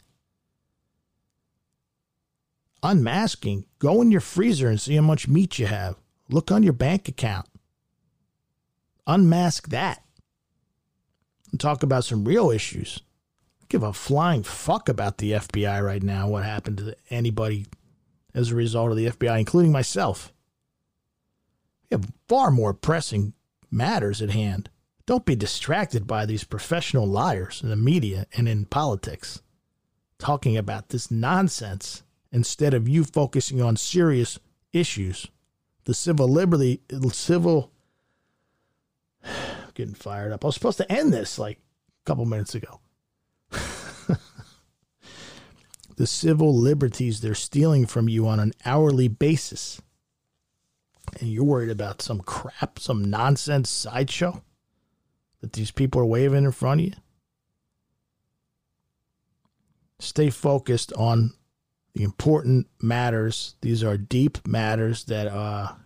Unmasking, go in your freezer and see how much meat you have. Look on your bank account. Unmask that. And talk about some real issues. I give a flying fuck about the F B I right now, what happened to anybody as a result of the F B I, including myself. We have far more pressing matters at hand. Don't be distracted by these professional liars in the media and in politics talking about this nonsense instead of you focusing on serious issues. The civil liberty, civil, getting fired up. I was supposed to end this like a couple minutes ago. The civil liberties they're stealing from you on an hourly basis. And you're worried about some crap, some nonsense sideshow that these people are waving in front of you. Stay focused on the important matters. These are deep matters that uh,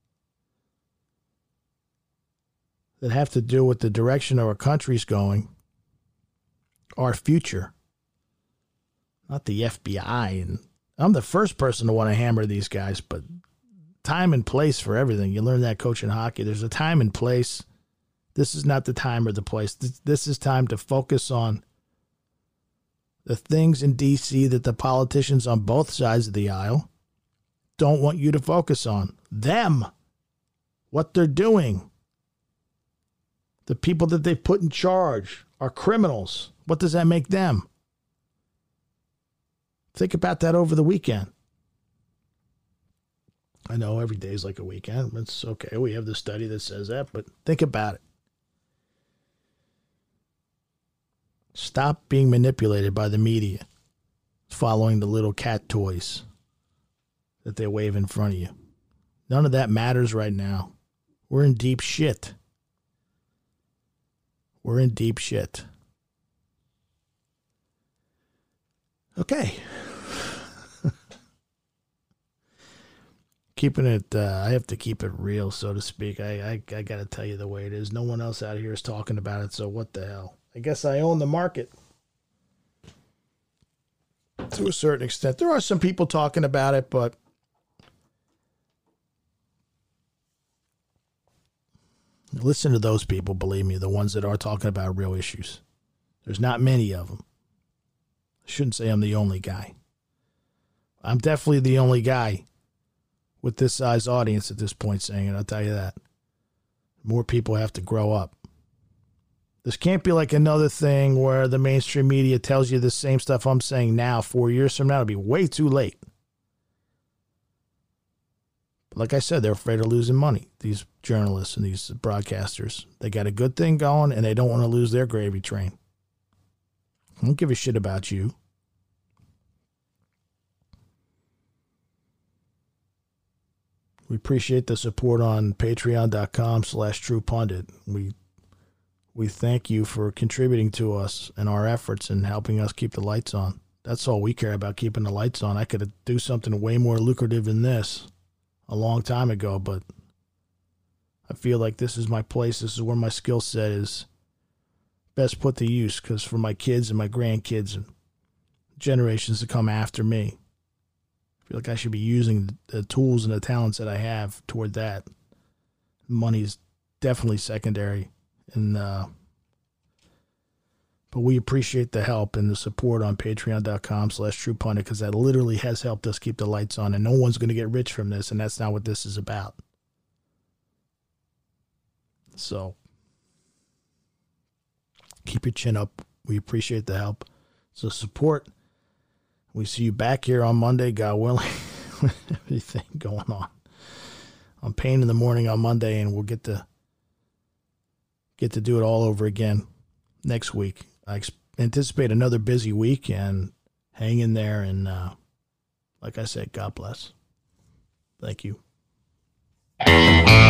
that have to do with the direction our country's going, our future, not the F B I. And I'm the first person to want to hammer these guys, but time and place for everything. You learn that coaching hockey. There's a time and place. This is not the time or the place. This, this is time to focus on the things in D C that the politicians on both sides of the aisle don't want you to focus on. Them. What they're doing. The people that they've put in charge are criminals. What does that make them? Think about that over the weekend. I know every day is like a weekend. It's okay. We have the study that says that, but think about it. Stop being manipulated by the media, following the little cat toys that they wave in front of you. None of that matters right now. We're in deep shit. We're in deep shit. Okay. Keeping it, uh, I have to keep it real, so to speak. I, I, I got to tell you the way it is. No one else out here is talking about it, so what the hell? I guess I own the market to a certain extent. There are some people talking about it, but listen to those people, believe me, the ones that are talking about real issues. There's not many of them. I shouldn't say I'm the only guy. I'm definitely the only guy with this size audience at this point saying it, I'll tell you that. More people have to grow up. This can't be like another thing where the mainstream media tells you the same stuff I'm saying now. Four years from now, it'll be way too late. But like I said, they're afraid of losing money. These journalists and these broadcasters, they got a good thing going and they don't want to lose their gravy train. I don't give a shit about you. We appreciate the support on patreon.com slash true pundit. We we thank you for contributing to us and our efforts and helping us keep the lights on. That's all we care about, keeping the lights on. I could do something way more lucrative than this a long time ago, but I feel like this is my place. This is where my skill set is best put to use, because for my kids and my grandkids and generations to come after me, I feel like I should be using the tools and the talents that I have toward that. Money is definitely secondary. And, uh, but we appreciate the help and the support on patreon.com slash true pundit, because that literally has helped us keep the lights on, and no one's going to get rich from this, and that's not what this is about. So keep your chin up. We appreciate the help. So support. We see you back here on Monday, God willing. Everything going on. I'm Pain in the Morning on Monday, and we'll get to get to do it all over again next week. I ex- anticipate another busy week, and hang in there. And uh, like I said, God bless. Thank you. Bye.